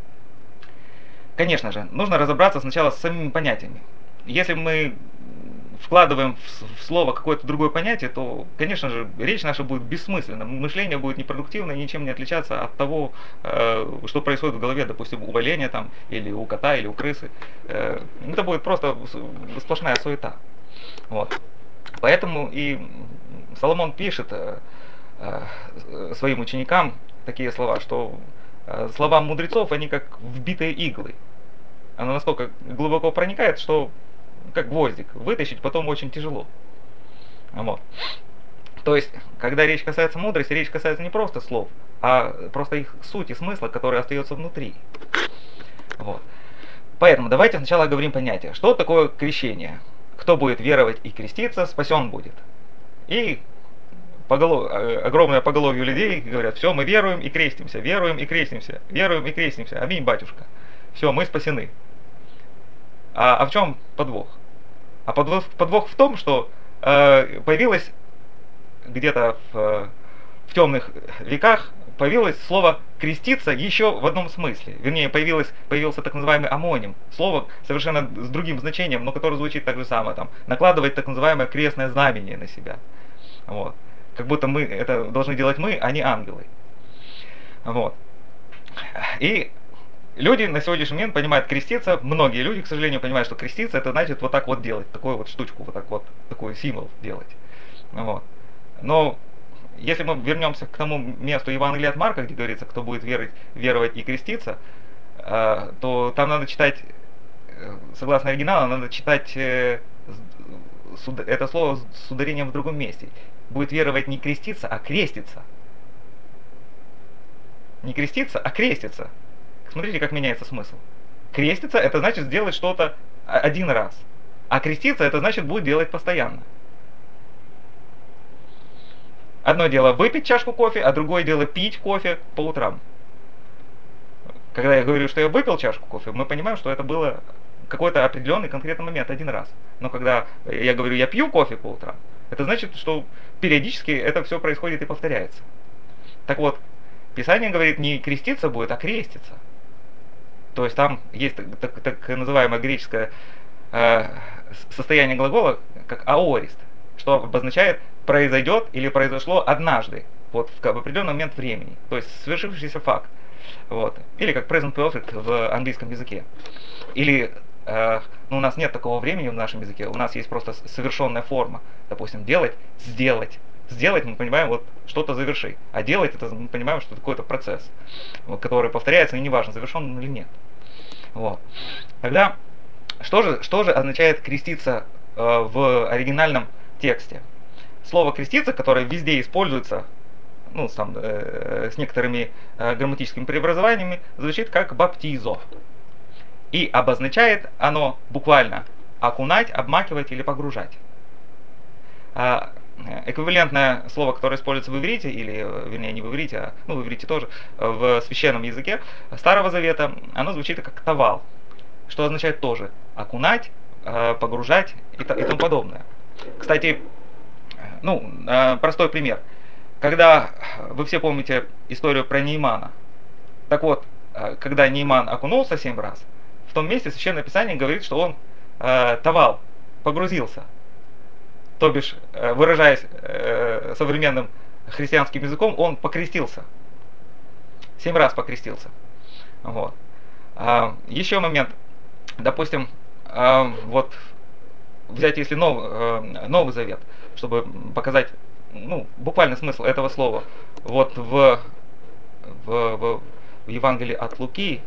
A: Конечно же, нужно разобраться сначала с самими понятиями. Если мы вкладываем в слово какое-то другое понятие, то, конечно же, речь наша будет бессмысленна, мышление будет непродуктивно и ничем не отличаться от того, что происходит в голове, допустим, у оленя там, или у кота, или у крысы. Это будет просто сплошная суета. Вот. Поэтому и Соломон пишет своим ученикам такие слова, что слова мудрецов, они как вбитые иглы. Оно настолько глубоко проникает, что как гвоздик, вытащить потом очень тяжело. Вот. То есть, когда речь касается мудрости, речь касается не просто слов, а просто их сути, смысла, который остается внутри. Вот. Поэтому давайте сначала оговорим понятие. Что такое крещение? Кто будет веровать и креститься, спасен будет. И огромное поголовье людей говорят: все, мы веруем и крестимся, веруем и крестимся, веруем и крестимся. Аминь, батюшка. Все, мы спасены. А в чем подвох? А подвох в том, что появилось где-то в темных веках появилось слово «креститься» еще в одном смысле. Вернее, появился так называемый амоним. Слово совершенно с другим значением, но которое звучит так же самое. Там, накладывать так называемое крестное знамение на себя. Вот. Как будто мы это должны делать мы, а не ангелы. Вот. И люди на сегодняшний момент понимают креститься, многие люди, к сожалению, понимают, что креститься это значит вот так вот делать, такую вот штучку, вот так вот, такой символ делать. Вот. Но если мы вернемся к тому месту Евангелия от Марка, где говорится, кто будет веровать и креститься, то там надо читать, согласно оригиналу, надо читать это слово с ударением в другом месте. Будет веровать не креститься, а креститься. Не креститься, а креститься. Смотрите, как меняется смысл. Креститься это значит сделать что-то один раз. А креститься это значит будет делать постоянно. Одно дело выпить чашку кофе, а другое дело пить кофе по утрам. Когда я говорю, что я выпил чашку кофе, мы понимаем, что это было какой-то определенный конкретный момент, один раз. Но когда я говорю, я пью кофе по утрам, это значит, что периодически это все происходит и повторяется. Так вот, Писание говорит, не креститься будет, а креститься. То есть там есть так называемое греческое состояние глагола, как аорист, что обозначает произойдет или произошло однажды, вот в определенный момент времени, то есть свершившийся факт. Вот. Или как present perfect в английском языке. Или у нас нет такого времени в нашем языке, у нас есть просто совершенная форма. Допустим, делать, сделать. Сделать мы понимаем, вот что-то заверши. А делать это мы понимаем, что это какой-то процесс, вот, который повторяется, и неважно, завершен он или нет. Вот. Тогда, что же означает креститься в оригинальном тексте? Слово креститься, которое везде используется, с некоторыми грамматическими преобразованиями, звучит как баптизо. И обозначает оно буквально окунать, обмакивать или погружать. Эквивалентное слово, которое используется в иврите, или, вернее, не в иврите, в иврите тоже, в священном языке Старого Завета, оно звучит как тавал, что означает тоже окунать, погружать и тому подобное. Кстати, простой пример. Когда вы все помните историю про Неймана, так вот, когда Нейман окунулся 7 раз, в том месте Священное Писание говорит, что он тавал, погрузился. То бишь, выражаясь современным христианским языком, он покрестился. 7 раз покрестился. Вот. Еще момент. Допустим, вот взять, если Новый Завет, чтобы показать, ну, буквально смысл этого слова, вот в Евангелии от Луки,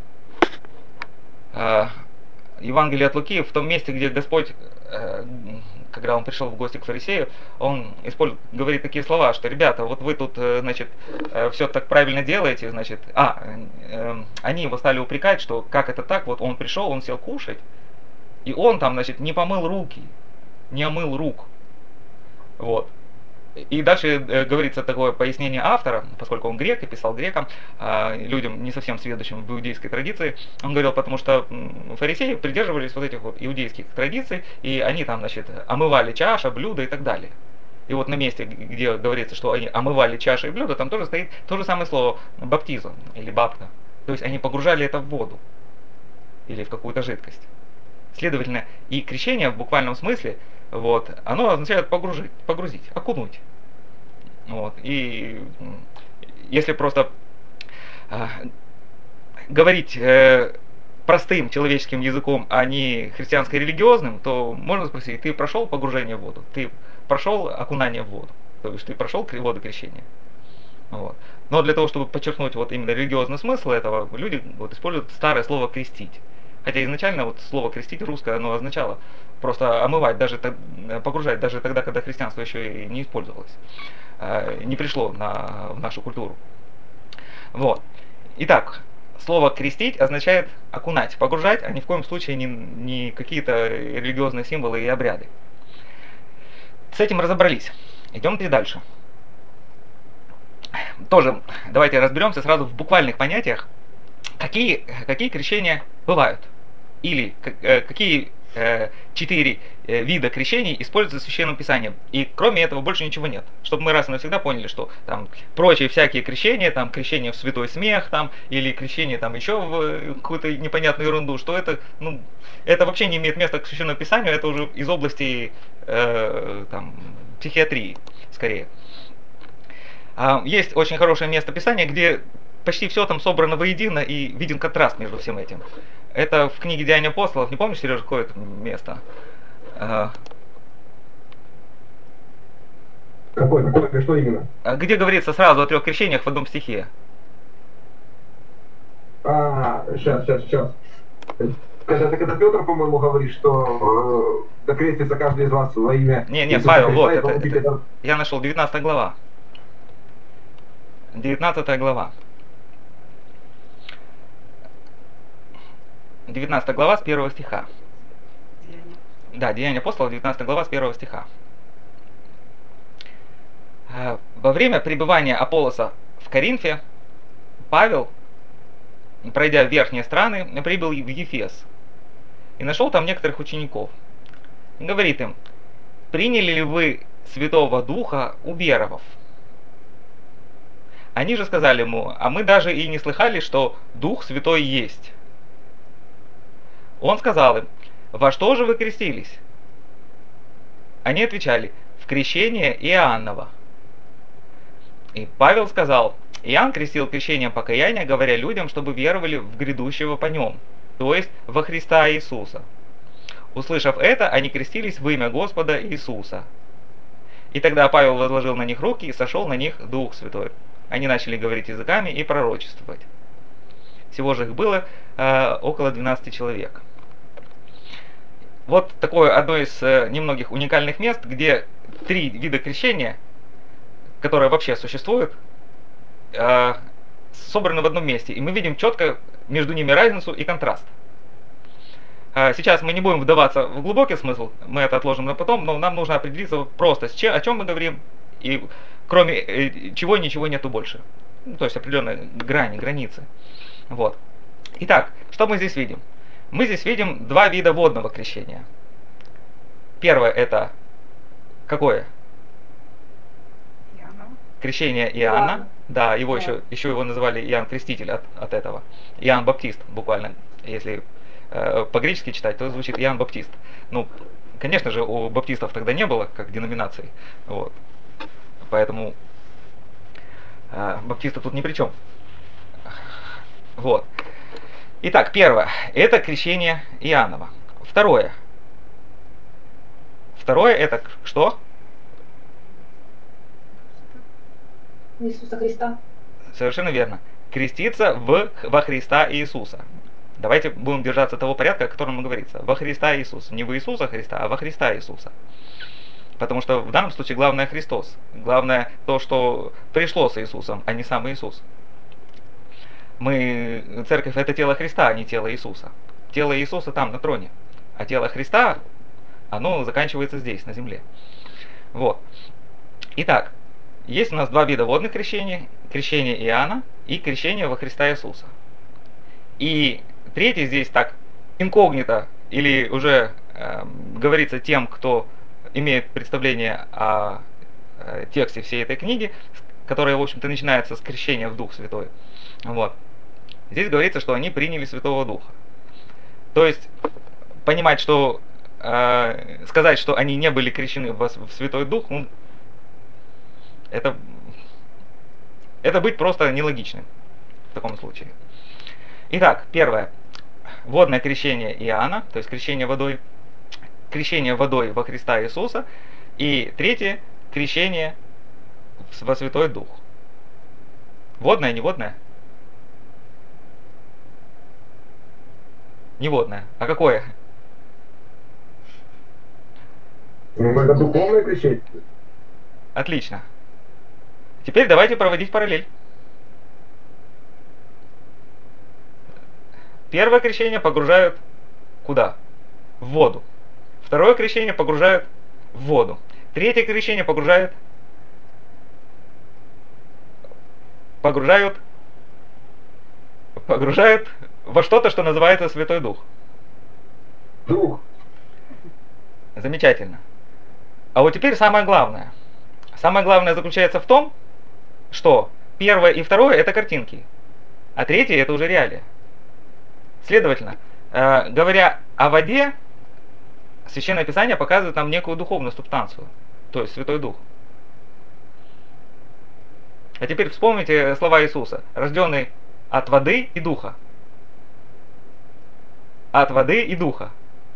A: Евангелие от Луки, в том месте, где Господь, когда Он пришел в гости к фарисею, Он говорит такие слова, что, ребята, вот вы тут, значит, все так правильно делаете, значит, они его стали упрекать, что как это так, вот он пришел, он сел кушать, и он там, значит, не помыл руки, не омыл рук, вот. И дальше говорится такое пояснение автора, поскольку он грек и писал грекам, людям не совсем сведущим в иудейской традиции. Он говорил, потому что фарисеи придерживались вот этих вот иудейских традиций, и они там, значит, омывали чаша, блюда и так далее. И вот на месте, где говорится, что они омывали чаши и блюда, там тоже стоит то же самое слово баптизм или бапта. То есть они погружали это в воду или в какую-то жидкость. Следовательно, и крещение в буквальном смысле, вот, оно означает погрузить, окунуть. Вот. И если просто говорить простым человеческим языком, а не христианско-религиозным, то можно спросить, ты прошел погружение в воду, ты прошел окунание в воду, то есть ты прошел воду крещения. Вот. Но для того, чтобы подчеркнуть вот именно религиозный смысл этого, люди вот используют старое слово «крестить». Хотя изначально вот слово «крестить» русское, оно означало просто омывать, погружать, даже тогда, когда христианство еще и не использовалось, не пришло в нашу культуру. Вот. Итак, слово «крестить» означает окунать, погружать, а ни в коем случае не какие-то религиозные символы и обряды. С этим разобрались. Идемте дальше. Тоже давайте разберемся сразу в буквальных понятиях, какие крещения бывают. Или какие 4 вида крещений используются в Священном Писании. И кроме этого больше ничего нет. Чтобы мы раз и навсегда поняли, что там прочие всякие крещения, там крещение в святой смех, там, или крещение там еще в какую-то непонятную ерунду, что это, ну, это вообще не имеет места к Священному Писанию, это уже из области там, психиатрии скорее. Есть очень хорошее место Писания, где почти все там собрано воедино и виден контраст между всем этим. Это в книге «Деяния апостолов». Не помнишь, Сережа, какое это место?
D: Какое? Что именно?
A: Где говорится сразу о 3 крещениях в одном стихе?
D: Сейчас. Это Петр, по-моему, говорит, что докрестится каждый из вас во имя...
A: Не, Павел, вот, это, я нашел, 19 глава. 19 глава. 19 глава с 1 стиха. Да, Деяния апостолов, 19 глава с 1 стиха. Во время пребывания Аполлоса в Коринфе, Павел, пройдя в верхние страны, прибыл в Ефес и нашел там некоторых учеников. И говорит им: приняли ли вы Святого Духа, уверовав? Они же сказали ему: а мы даже и не слыхали, что Дух Святой есть. Он сказал им: во что же вы крестились? Они отвечали: в крещение Иоаннова. И Павел сказал: Иоанн крестил крещением покаяния, говоря людям, чтобы веровали в грядущего по нем, то есть во Христа Иисуса. Услышав это, они крестились в имя Господа Иисуса. И тогда Павел возложил на них руки, и сошел на них Дух Святой. Они начали говорить языками и пророчествовать. Всего же их было около 12 человек. Вот такое одно из немногих уникальных мест, где 3 вида крещения, которые вообще существуют, собраны в одном месте. И мы видим четко между ними разницу и контраст. Сейчас мы не будем вдаваться в глубокий смысл, мы это отложим на потом, но нам нужно определиться просто, о чем мы говорим, и кроме чего ничего нету больше. Ну, то есть определенные границы. Вот. Итак, что мы здесь видим? Мы здесь видим 2 вида водного крещения. Первое это какое? Крещение Иоанна. Да, его еще его называли Иоанн Креститель от этого. Иоанн Баптист, буквально. Если по-гречески читать, то звучит Иоанн Баптист. Ну, конечно же, у баптистов тогда не было как деноминации. Вот. Поэтому баптисты тут ни при чем. Вот. Итак, первое. Это крещение Иоаннова. Второе. Второе это что?
E: Иисуса Христа.
A: Совершенно верно. Креститься во Христа Иисуса. Давайте будем держаться того порядка, о котором говорится. Во Христа Иисуса. Не во Иисуса Христа, а во Христа Иисуса. Потому что в данном случае главное Христос. Главное то, что пришло с Иисусом, а не сам Иисус. Церковь это тело Христа, а не тело Иисуса. Тело Иисуса там, на троне. А тело Христа, оно заканчивается здесь, на земле. Вот. Итак, есть у нас два вида водных крещений. Крещение Иоанна и крещение во Христа Иисуса. И третий здесь так инкогнито, или уже говорится тем, кто имеет представление о тексте всей этой книги, которая, в общем-то, начинается с крещения в Дух Святой. Вот. Здесь говорится, что они приняли Святого Духа. То есть, понимать, что сказать, что они не были крещены в Святой Дух, ну, это быть просто нелогичным в таком случае. Итак, первое. Водное крещение Иоанна, то есть крещение водой во Христа Иисуса. И третье, крещение во Святой Дух. Водное, не водное? Не водное. А какое?
D: Ну, это духовное крещение.
A: Отлично. Теперь давайте проводить параллель. Первое крещение погружают куда? В воду. Второе крещение погружают в воду. Третье крещение погружают во что-то, что называется Святой Дух.
D: Дух.
A: Замечательно. А вот теперь самое главное. Самое главное заключается в том, что первое и второе это картинки, а третье это уже реалия. Следовательно, говоря о воде, Священное Писание показывает нам некую духовную субстанцию, то есть Святой Дух. А теперь вспомните слова Иисуса: рожденный от воды и духа. От воды и духа.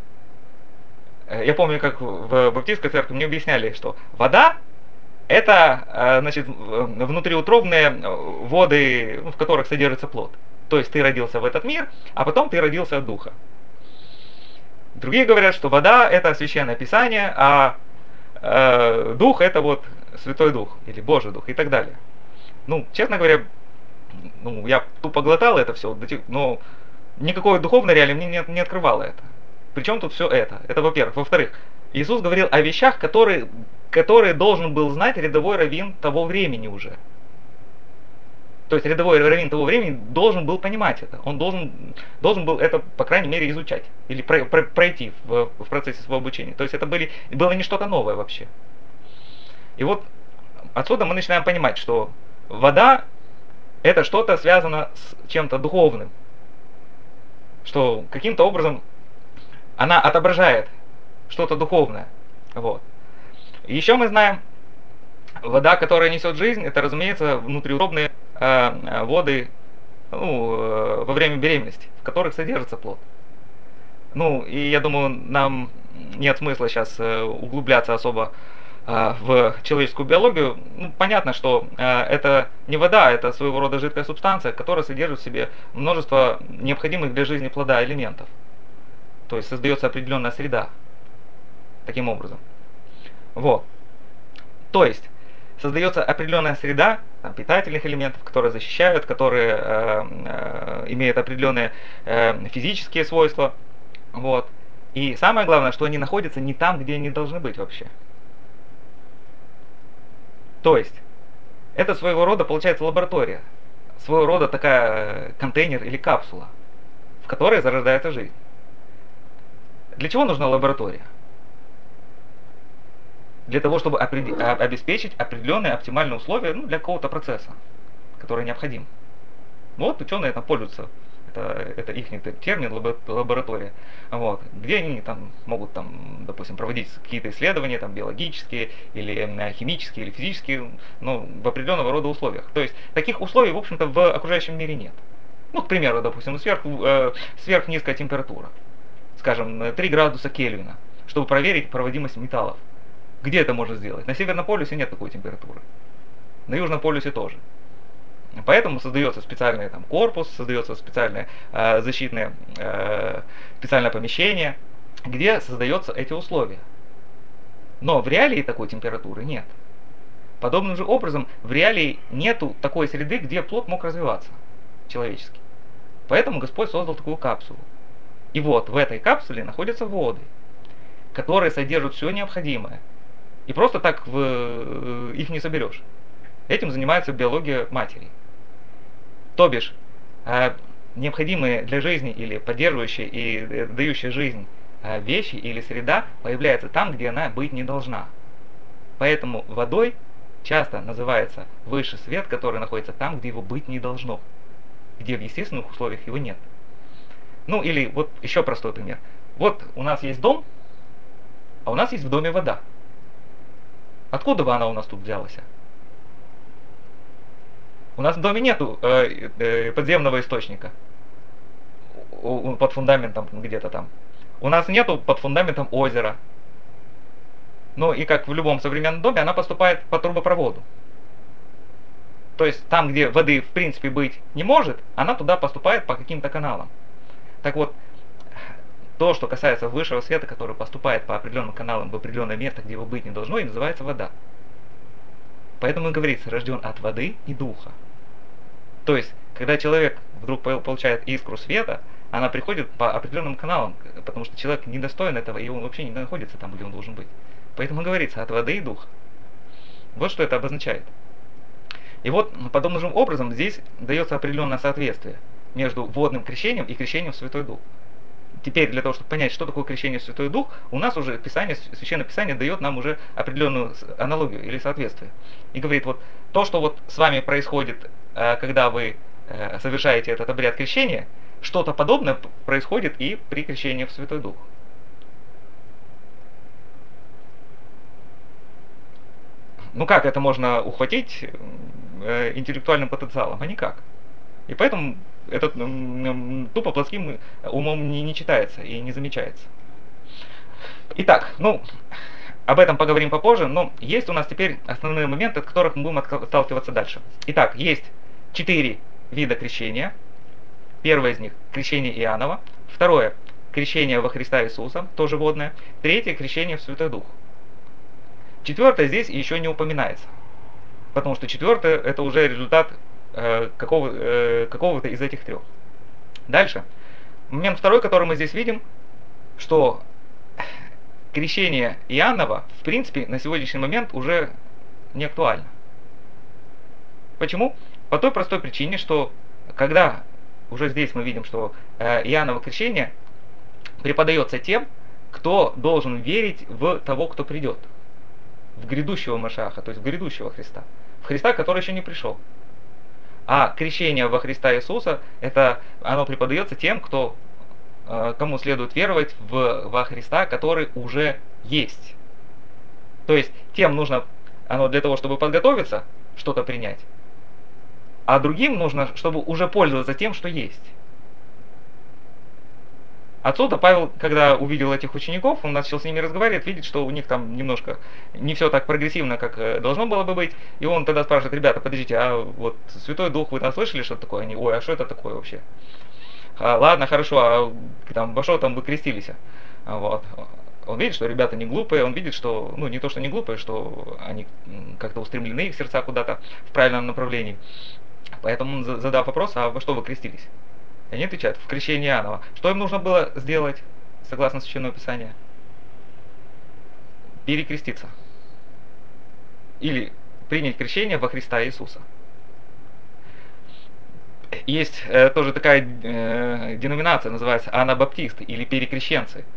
A: Я помню, как в баптистской церкви мне объясняли, что вода это, значит, внутриутробные воды, в которых содержится плод. То есть ты родился в этот мир, а потом ты родился от духа. Другие говорят, что вода это Священное Писание, а дух это вот Святой Дух или Божий Дух и так далее. Ну, честно говоря, я тупо глотал это все, но никакой духовной реалии мне не открывало это. Причем тут все это? Это во-первых. Во-вторых, Иисус говорил о вещах, которые должен был знать рядовой раввин того времени уже. То есть рядовой раввин того времени должен был понимать это. Он должен был это, по крайней мере, изучать. Или пройти в процессе своего обучения. То есть это было не что-то новое вообще. И вот отсюда мы начинаем понимать, что вода это что-то связано с чем-то духовным. Что каким-то образом она отображает что-то духовное. Вот. Еще мы знаем, вода, которая несет жизнь, это, разумеется, внутриутробные воды во время беременности, в которых содержится плод. И я думаю, нам нет смысла сейчас углубляться особо в человеческую биологию. Понятно, что это не вода, это своего рода жидкая субстанция, которая содержит в себе множество необходимых для жизни плода элементов. То есть создается определенная среда таким образом. Вот. То есть создается определенная среда питательных элементов, которые защищают, которые имеют определенные физические свойства. Вот. И самое главное, что они находятся не там, где они должны быть вообще. То есть это своего рода получается лаборатория, своего рода такая контейнер или капсула, в которой зарождается жизнь. Для чего нужна лаборатория? Для того, чтобы обеспечить определенные оптимальные условия для какого-то процесса, который необходим. Вот ученые там пользуются, это их термин лаборатория, вот, где они там могут допустим, проводить какие-то исследования биологические, или химические, или физические, в определенного рода условиях. То есть таких условий, в общем-то, в окружающем мире нет. К примеру, допустим, сверхнизкая температура. скажем, 3 градуса Кельвина, чтобы проверить проводимость металлов. Где это можно сделать? На Северном полюсе нет такой температуры. На Южном полюсе тоже. Поэтому создается специальный там корпус, создается специальное защитное специальное помещение, где создаются эти условия. Но в реалии такой температуры нет. Подобным же образом в реалии нету такой среды, где плод мог развиваться человеческий. Поэтому Господь создал такую капсулу. И вот в этой капсуле находятся воды, которые содержат все необходимое. И просто так их не соберешь. Этим занимается биология матери. То бишь, необходимые для жизни или поддерживающие и дающие жизнь вещи или среда появляются там, где она быть не должна. Поэтому водой часто называется высший свет, который находится там, где его быть не должно, где в естественных условиях его нет. Ну или вот еще простой пример. Вот у нас есть дом, а у нас есть в доме вода. Откуда бы она у нас тут взялась? У нас в доме нету подземного источника под фундаментом где-то там. У нас нету под фундаментом озера. Ну и как в любом современном доме, она поступает по трубопроводу. То есть там, где воды в принципе быть не может, она туда поступает по каким-то каналам. Так вот, то, что касается высшего света, который поступает по определенным каналам в определенное место, где его быть не должно, и называется вода. Поэтому и говорится, рожден от воды и духа. То есть, когда человек вдруг получает искру света, она приходит по определенным каналам, потому что человек недостоин этого, и он вообще не находится там, где он должен быть. Поэтому говорится от воды и духа. Вот что это обозначает. И вот подобным же образом здесь дается определенное соответствие между водным крещением и крещением в Святой Дух. Теперь для того, чтобы понять, что такое крещение в Святой Дух, у нас уже Священное Писание дает нам уже определенную аналогию или соответствие. И говорит, вот то, что вот с вами происходит, когда вы совершаете этот обряд крещения, что-то подобное происходит и при крещении в Святой Дух. Ну как это можно ухватить интеллектуальным потенциалом? А никак. И поэтому это тупо плотским умом не читается и не замечается. Итак, об этом поговорим попозже, но есть у нас теперь основные моменты, от которых мы будем отталкиваться дальше. Итак, есть 4 вида крещения. Первое из них – крещение Иоаннова. Второе – крещение во Христа Иисуса, тоже водное. Третье – крещение в Святой Дух. Четвертое здесь еще не упоминается, потому что четвертое – это уже результат какого-то из этих 3. Дальше. Момент второй, который мы здесь видим, что крещение Иоаннова, в принципе, на сегодняшний момент уже не актуально. Почему? По той простой причине, что когда уже здесь мы видим, что Иоанново крещение преподается тем, кто должен верить в того, кто придет, в грядущего Машиаха, то есть в грядущего Христа, в Христа, который еще не пришел. А крещение во Христа Иисуса, оно преподается тем, кому следует веровать во Христа, который уже есть. То есть тем нужно, для того, чтобы подготовиться, что-то принять, а другим нужно, чтобы уже пользоваться тем, что есть. Отсюда Павел, когда увидел этих учеников, он начал с ними разговаривать, видит, что у них там немножко не все так прогрессивно, как должно было бы быть. И он тогда спрашивает: ребята, подождите, а вот Святой Дух, вы там слышали, что такое? Они: ой, а что это такое вообще? Ладно, хорошо, а во что там вы крестились? Вот. Он видит, что ребята не глупые, он видит, что, не то, что не глупые, что они как-то устремлены, их сердца куда-то в правильном направлении. Поэтому он, задав вопрос: а во что вы крестились? И они отвечают: в крещении Иоаннова. Что им нужно было сделать, согласно Священному Писанию? Перекреститься. Или принять крещение во Христа Иисуса. Есть тоже такая деноминация, называется анабаптисты или перекрещенцы.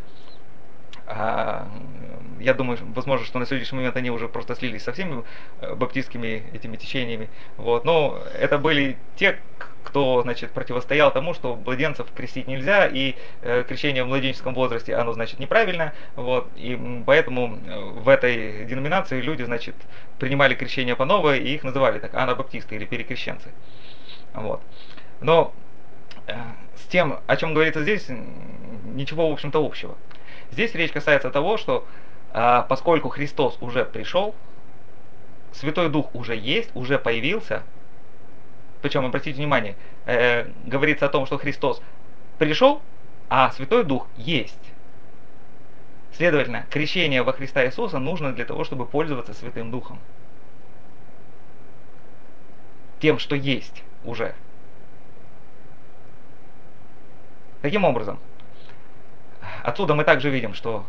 A: Я думаю, возможно, что на сегодняшний момент они уже просто слились со всеми баптистскими этими течениями. Вот. Но это были те, кто, противостоял тому, что младенцев крестить нельзя, и крещение в младенческом возрасте, оно, неправильно. Вот. И поэтому в этой деноминации люди, принимали крещение по новой, и их называли так анабаптисты или перекрещенцы. Вот. Но с тем, о чем говорится здесь, ничего, в общем-то, общего. Здесь речь касается того, что поскольку Христос уже пришел, Святой Дух уже есть, уже появился, причем, обратите внимание, говорится о том, что Христос пришел, а Святой Дух есть. Следовательно, крещение во Христа Иисуса нужно для того, чтобы пользоваться Святым Духом. Тем, что есть уже. Таким образом, отсюда мы также видим, что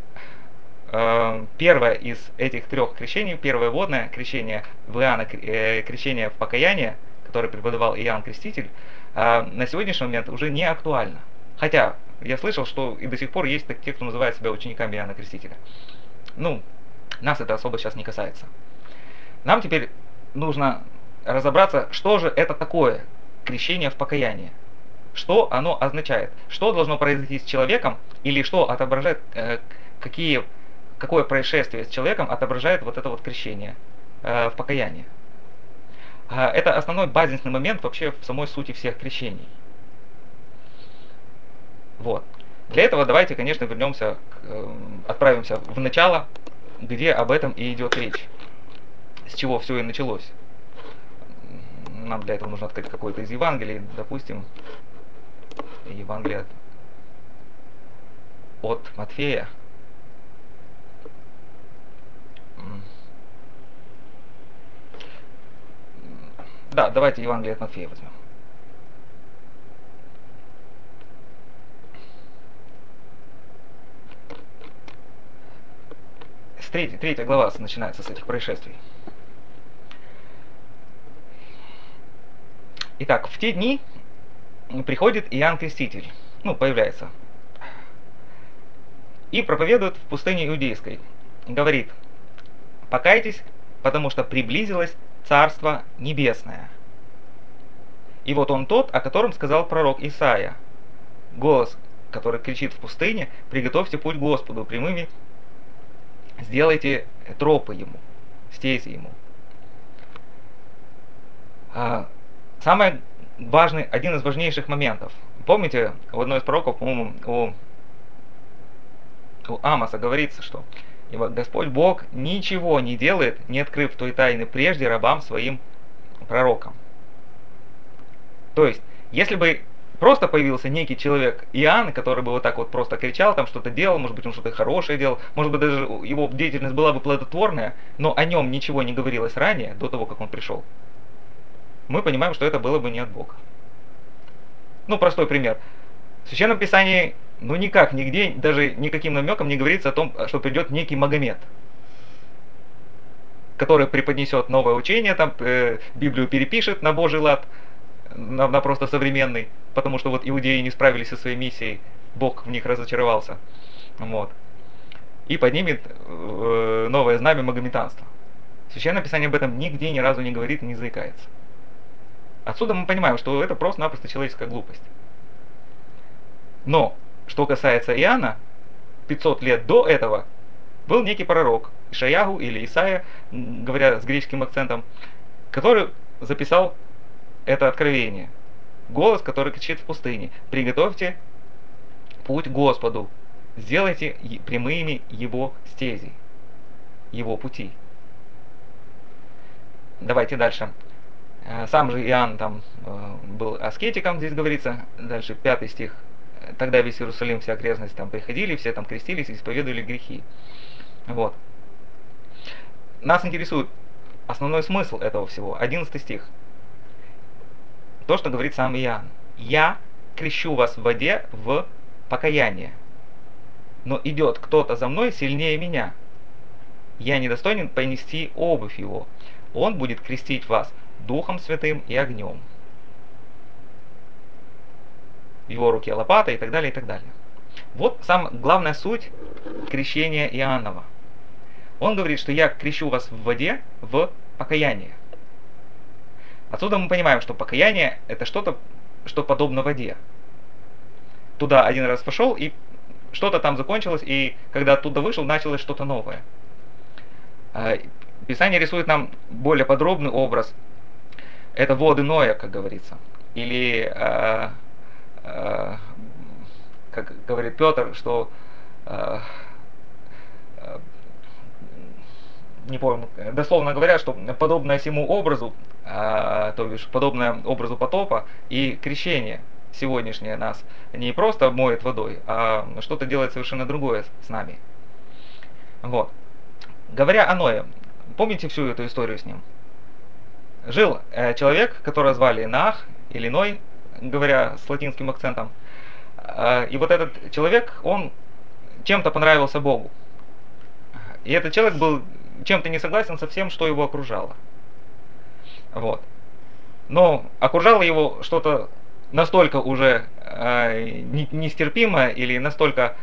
A: первое из этих трех крещений, первое водное крещение в Иоанна, крещение в покаяние, которое преподавал Иоанн Креститель, на сегодняшний момент уже не актуально. Хотя я слышал, что и до сих пор есть те, кто называет себя учениками Иоанна Крестителя. Ну, нас это особо сейчас не касается. Нам теперь нужно разобраться, что же это такое крещение в покаяние. Что оно означает? Что должно произойти с человеком, или что отображает, какое происшествие с человеком отображает вот это вот крещение в покаянии. Это основной базисный момент вообще в самой сути всех крещений. Вот. Для этого давайте, конечно, вернемся, отправимся в начало, где об этом и идет речь. С чего все и началось. Нам для этого нужно открыть какое-то из Евангелий, допустим, Евангелие от Матфея. Да, давайте Евангелие от Матфея возьмем. Третья глава начинается с этих происшествий. Итак, в те дни приходит Иоанн Креститель, появляется, и проповедует в пустыне Иудейской. Говорит: покайтесь, потому что приблизилось Царство Небесное. И вот он тот, о котором сказал пророк Исаия. Голос, который кричит в пустыне: приготовьте путь Господу, прямыми сделайте тропы Ему, стези Ему. Самый важный, один из важнейших моментов. Помните, в одной из пророков, по-моему, у Амоса говорится, что Господь Бог ничего не делает, не открыв той тайны прежде рабам своим пророкам. То есть, если бы просто появился некий человек Иоанн, который бы вот так вот просто кричал, там что-то делал, может быть, он что-то хорошее делал, может быть, даже его деятельность была бы плодотворная, но о нем ничего не говорилось ранее, до того, как он пришел, мы понимаем, что это было бы не от Бога. Простой пример. В Священном Писании, никак, нигде, даже никаким намеком не говорится о том, что придет некий Магомед, который преподнесет новое учение, там, Библию перепишет на Божий лад, на просто современный, потому что вот иудеи не справились со своей миссией, Бог в них разочаровался, и поднимет новое знамя магометанства. Священное Писание об этом нигде ни разу не говорит и не заикается. Отсюда мы понимаем, что это просто-напросто человеческая глупость. Но, что касается Иоанна, 500 лет до этого был некий пророк, Ишаяху или Исаия, говоря с греческим акцентом, который записал это откровение. Голос, который кричит в пустыне: приготовьте путь Господу, сделайте прямыми Его стези, Его пути. Давайте дальше. Сам же Иоанн там был аскетиком, здесь говорится, дальше 5 стих. Тогда весь Иерусалим, вся окрестность там приходили, все там крестились и исповедовали грехи. Вот. Нас интересует основной смысл этого всего. 11 стих. То, что говорит сам Иоанн. «Я крещу вас в воде в покаяние, но идет кто-то за мной сильнее меня. Я недостоин понести обувь его. Он будет крестить вас Духом Святым и огнем. В его руке лопата» и так далее, и так далее. Вот самая главная суть крещения Иоаннова. Он говорит, что я крещу вас в воде в покаяние. Отсюда мы понимаем, что покаяние это что-то, что подобно воде. Туда один раз пошел, и что-то там закончилось, и когда оттуда вышел, началось что-то новое. Писание рисует нам более подробный образ. Это воды Ноя, как говорится. Или, как как говорит Петр, что не помню, дословно говоря, что подобное всему образу, то бишь подобное образу потопа и крещение сегодняшнее нас не просто моет водой, а что-то делает совершенно другое с нами. Вот. Говоря о Ное, помните всю эту историю с ним? Жил человек, которого звали Ноах или Ной, говоря с латинским акцентом. И вот этот человек, он чем-то понравился Богу. И этот человек был чем-то не согласен со всем, что его окружало. Вот. Но окружало его что-то настолько уже нестерпимое или настолько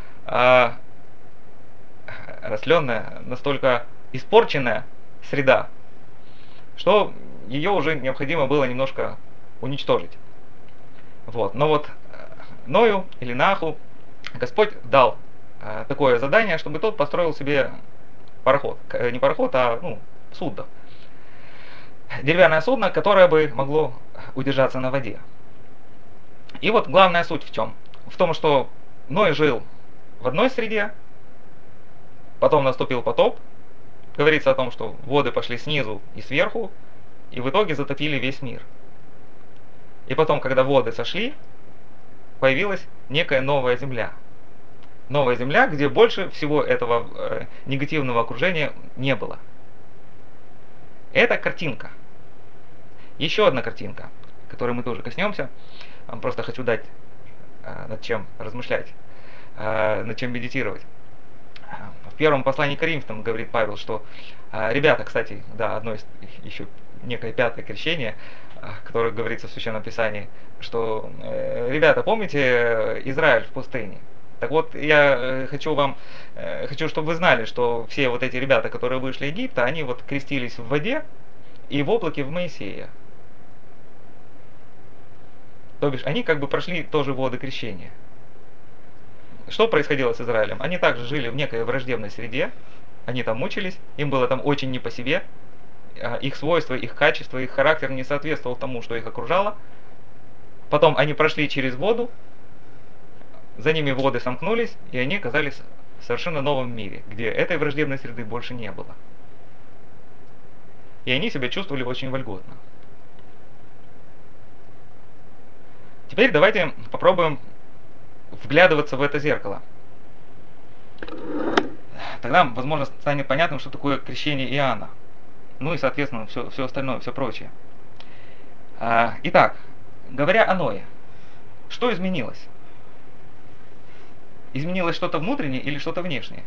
A: растленная, настолько испорченная среда, что ее уже необходимо было немножко уничтожить. Вот. Но вот Ною или Наху Господь дал такое задание, чтобы тот построил себе пароход. Не пароход, а судно. Деревянное судно, которое бы могло удержаться на воде. И вот главная суть в чем? В том, что Ной жил в одной среде, потом наступил потоп. Говорится о том, что воды пошли снизу и сверху, и в итоге затопили весь мир. И потом, когда воды сошли, появилась некая новая земля. Новая земля, где больше всего этого негативного окружения не было. Это картинка. Еще одна картинка, которой мы тоже коснемся. Просто хочу дать над чем размышлять, над чем медитировать. В первом послании к Коринфянам говорит Павел, что ребята, кстати, да, одно из еще некое пятое крещение, о котором говорится в Священном Писании, что ребята, помните Израиль в пустыне? Так вот, я хочу, чтобы вы знали, что все вот эти ребята, которые вышли из Египта, они вот крестились в воде и в облаке в Моисея. То бишь, они как бы прошли тоже воды крещения. Что происходило с Израилем? Они также жили в некой враждебной среде, они там мучились, им было там очень не по себе, их свойства, их качество, их характер не соответствовал тому, что их окружало. Потом они прошли через воду, за ними воды сомкнулись, и они оказались в совершенно новом мире, где этой враждебной среды больше не было. И они себя чувствовали очень вольготно. Теперь давайте попробуем вглядываться в это зеркало. Тогда, возможно, станет понятным, что такое крещение Иоанна. Ну и, соответственно, все остальное, все прочее. Итак, говоря о Ное, что изменилось? Изменилось что-то внутреннее или что-то внешнее?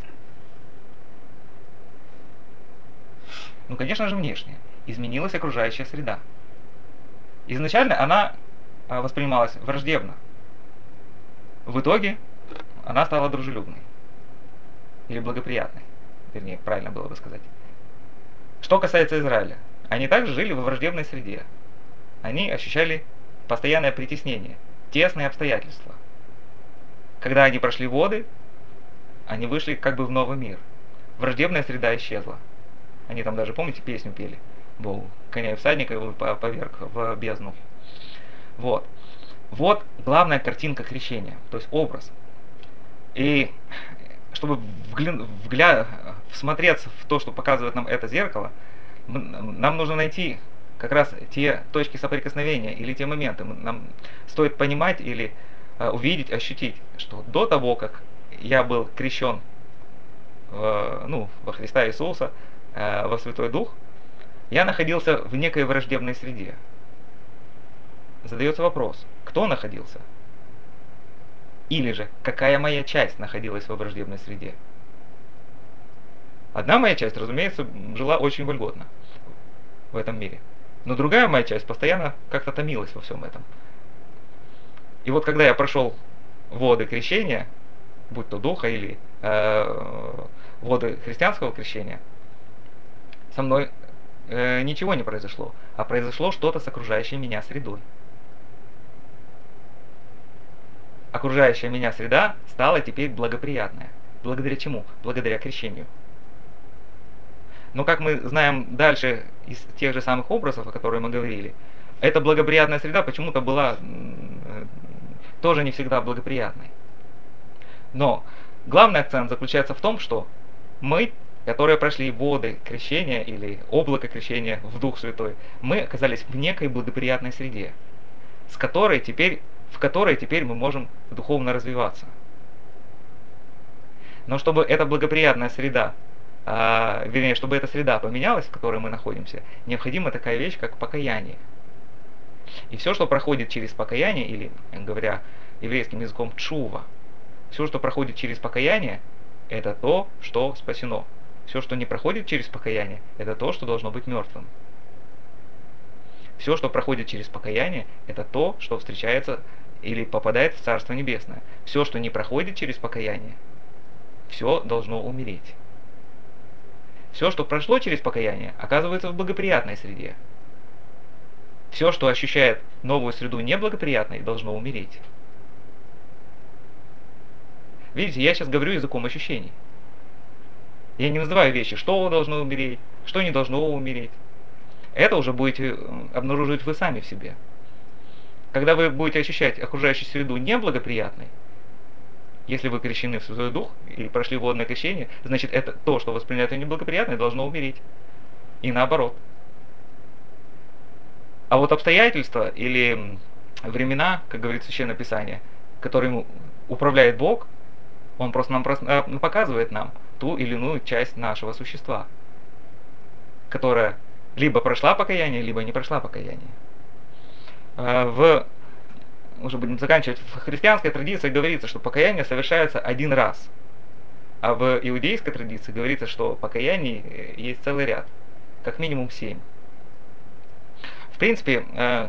A: Ну, конечно же, внешнее. Изменилась окружающая среда. Изначально она воспринималась враждебно. В итоге она стала дружелюбной. Или благоприятной. Вернее, правильно было бы сказать. Что касается Израиля, они также жили во враждебной среде. Они ощущали постоянное притеснение, тесные обстоятельства. Когда они прошли воды, они вышли как бы в новый мир. Враждебная среда исчезла. Они там даже, помните, песню пели? Богу, коня и всадника его поверг в бездну. Вот. Вот главная картинка крещения, то есть образ. И чтобы всмотреться в то, что показывает нам это зеркало, нам нужно найти как раз те точки соприкосновения или те моменты. Нам стоит понимать или увидеть, ощутить, что до того, как я был крещен во Христа Иисуса, во Святой Дух, я находился в некой враждебной среде. Задается вопрос, кто находился? Или же, какая моя часть находилась во враждебной среде? Одна моя часть, разумеется, жила очень вольготно в этом мире. Но другая моя часть постоянно как-то томилась во всем этом. И вот когда я прошел воды крещения, будь то духа или воды христианского крещения, со мной ничего не произошло, а произошло что-то с окружающей меня средой. Окружающая меня среда стала теперь благоприятная. Благодаря чему? Благодаря крещению. Но как мы знаем дальше из тех же самых образов, о которых мы говорили, эта благоприятная среда почему-то была тоже не всегда благоприятной. Но главный акцент заключается в том, что мы, которые прошли воды крещения или облако крещения в Дух Святой, мы оказались в некой благоприятной среде, в которой теперь мы можем духовно развиваться. Но чтобы эта благоприятная среда, чтобы эта среда поменялась, в которой мы находимся, необходима такая вещь, как покаяние. И все, что проходит через покаяние, или, говоря еврейским языком, тшува, все, что проходит через покаяние, это то, что спасено. Все, что не проходит через покаяние, это то, что должно быть мертвым. Все, что проходит через покаяние, это то, что встречается или попадает в Царство Небесное. Все, что не проходит через покаяние, все должно умереть. Все, что прошло через покаяние, оказывается в благоприятной среде. Все, что ощущает новую среду неблагоприятной, должно умереть. Видите, я сейчас говорю языком ощущений. Я не называю вещи, что должно умереть, что не должно умереть. Это уже будете обнаруживать вы сами в себе. Когда вы будете ощущать окружающую среду неблагоприятной, если вы крещены в Святой Дух или прошли водное крещение, значит это то, что воспринимается неблагоприятное, должно умереть. И наоборот. А вот обстоятельства или времена, как говорит Священное Писание, которым управляет Бог, Он просто показывает нам ту или иную часть нашего существа, которая либо прошла покаяние, либо не прошла покаяние. Уже будем заканчивать. В христианской традиции говорится, что покаяние совершается один раз. А в иудейской традиции говорится, что покаяний есть целый ряд. Как минимум 7. В принципе,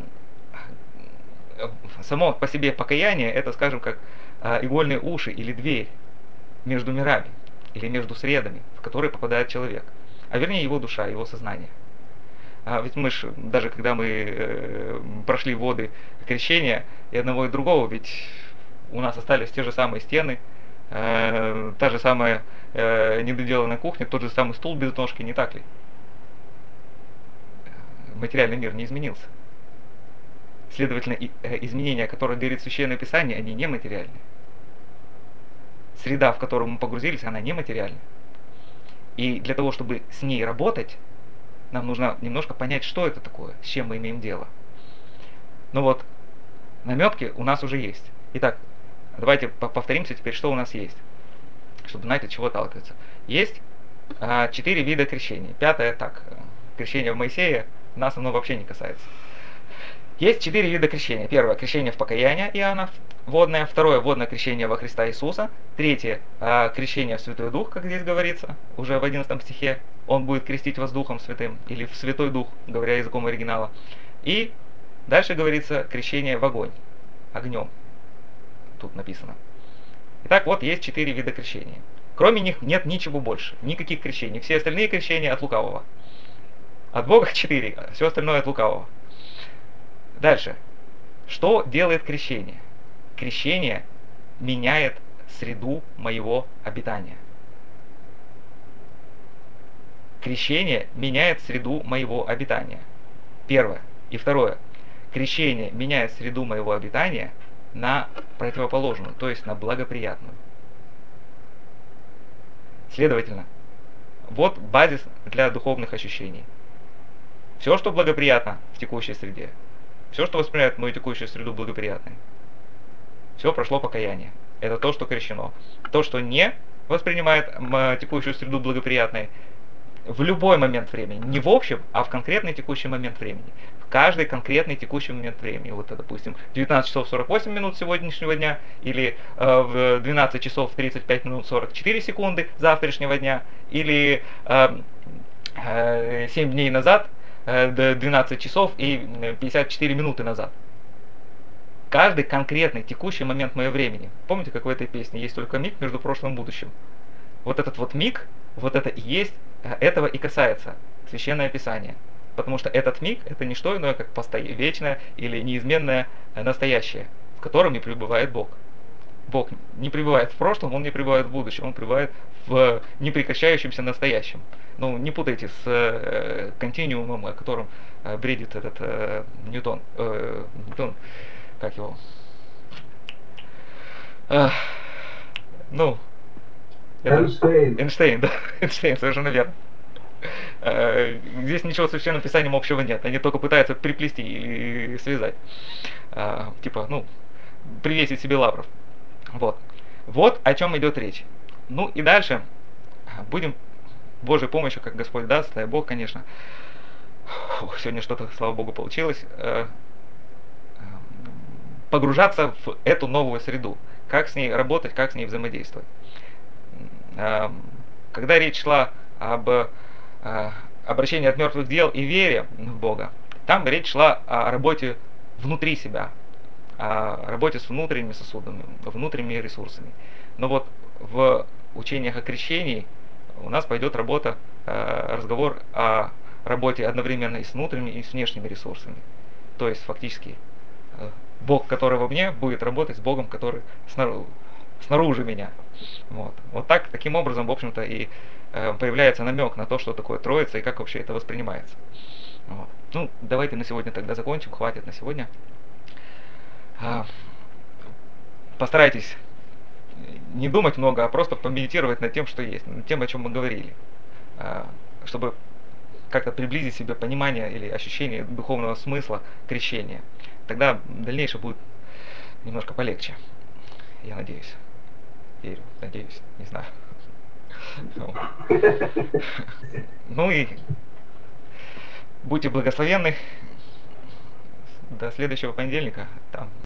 A: само по себе покаяние, это, скажем, как игольные уши или дверь между мирами, или между средами, в которые попадает человек. А вернее его душа, его сознание. Ведь мы же, даже когда мы прошли воды крещения и одного и другого, ведь у нас остались те же самые стены, та же самая недоделанная кухня, тот же самый стул без ножки, не так ли? Материальный мир не изменился. Следовательно, изменения, о которых говорит Священное Писание, они нематериальны. Среда, в которую мы погрузились, она нематериальна. И для того, чтобы с ней работать, нам нужно немножко понять, что это такое, с чем мы имеем дело. Ну вот, наметки у нас уже есть. Итак, давайте повторимся теперь, что у нас есть, чтобы знать, от чего отталкиваться. Есть 4 вида крещений. 5-е так, крещение в Моисее, нас оно вообще не касается. Есть 4 вида крещения. Первое, крещение в покаяние Иоанна, водное. Второе, водное крещение во Христа Иисуса. Третье, крещение в Святой Дух, как здесь говорится, уже в 11 стихе. Он будет крестить вас Духом Святым, или в Святой Дух, говоря языком оригинала. И дальше говорится крещение в огонь, огнем. Тут написано. Итак, вот есть 4 вида крещения. Кроме них нет ничего больше, никаких крещений. Все остальные крещения от лукавого. От Бога 4, а все остальное от лукавого. Дальше. Что делает крещение? Крещение меняет среду моего обитания. Крещение меняет среду моего обитания. Первое. И второе. Крещение меняет среду моего обитания на противоположную, то есть на благоприятную. Следовательно, вот базис для духовных ощущений. Все, что благоприятно в текущей среде, все, что воспринимает мою текущую среду благоприятной, все прошло покаяние. Это то, что крещено. То, что не воспринимает текущую среду благоприятной, в любой момент времени, не в общем, а в конкретный текущий момент времени. В каждый конкретный текущий момент времени. Вот, допустим, 19 часов 48 минут сегодняшнего дня, или в 12 часов 35 минут 44 секунды завтрашнего дня, или 7 дней назад, 12 часов и 54 минуты назад. Каждый конкретный текущий момент моего времени. Помните, как в этой песне есть только миг между прошлым и будущим? Вот этот вот миг, вот это и есть, этого и касается Священное Писание. Потому что этот миг, это не что иное, как вечное или неизменное настоящее, в котором не пребывает Бог. Бог не пребывает в прошлом, Он не пребывает в будущем, Он пребывает в непрекращающемся настоящем. Ну, не путайте с континуумом, о котором бредит этот Ньютон, как его? Ну, это
D: Эйнштейн.
A: Эйнштейн, да, Эйнштейн, совершенно верно. Здесь ничего с Священным Писанием общего нет, они только пытаются приплести или связать. Типа, ну, привесить себе лавров. Вот. Вот о чем идет речь. Ну и дальше будем Божьей помощью, как Господь даст, дай Бог, конечно. Сегодня что-то, слава Богу, получилось. Погружаться в эту новую среду. Как с ней работать, как с ней взаимодействовать. Когда речь шла об обращении от мертвых дел и вере в Бога, там речь шла о работе внутри себя, о работе с внутренними сосудами, внутренними ресурсами. Но вот в учениях о крещении у нас пойдет разговор о работе одновременно и с внутренними, и с внешними ресурсами. То есть фактически Бог, который во мне, будет работать с Богом, который снаружи меня. Вот так, таким образом, в общем-то, и появляется намек на то, что такое Троица и как вообще это воспринимается. Вот. Ну, давайте на сегодня тогда закончим, хватит на сегодня. Постарайтесь не думать много, а просто помедитировать над тем, что есть, над тем, о чем мы говорили, чтобы как-то приблизить себе понимание или ощущение духовного смысла крещения. Тогда дальнейшее будет немножко полегче. Я надеюсь. Верю, надеюсь, не знаю. Ну и будьте благословенны. До следующего понедельника. Там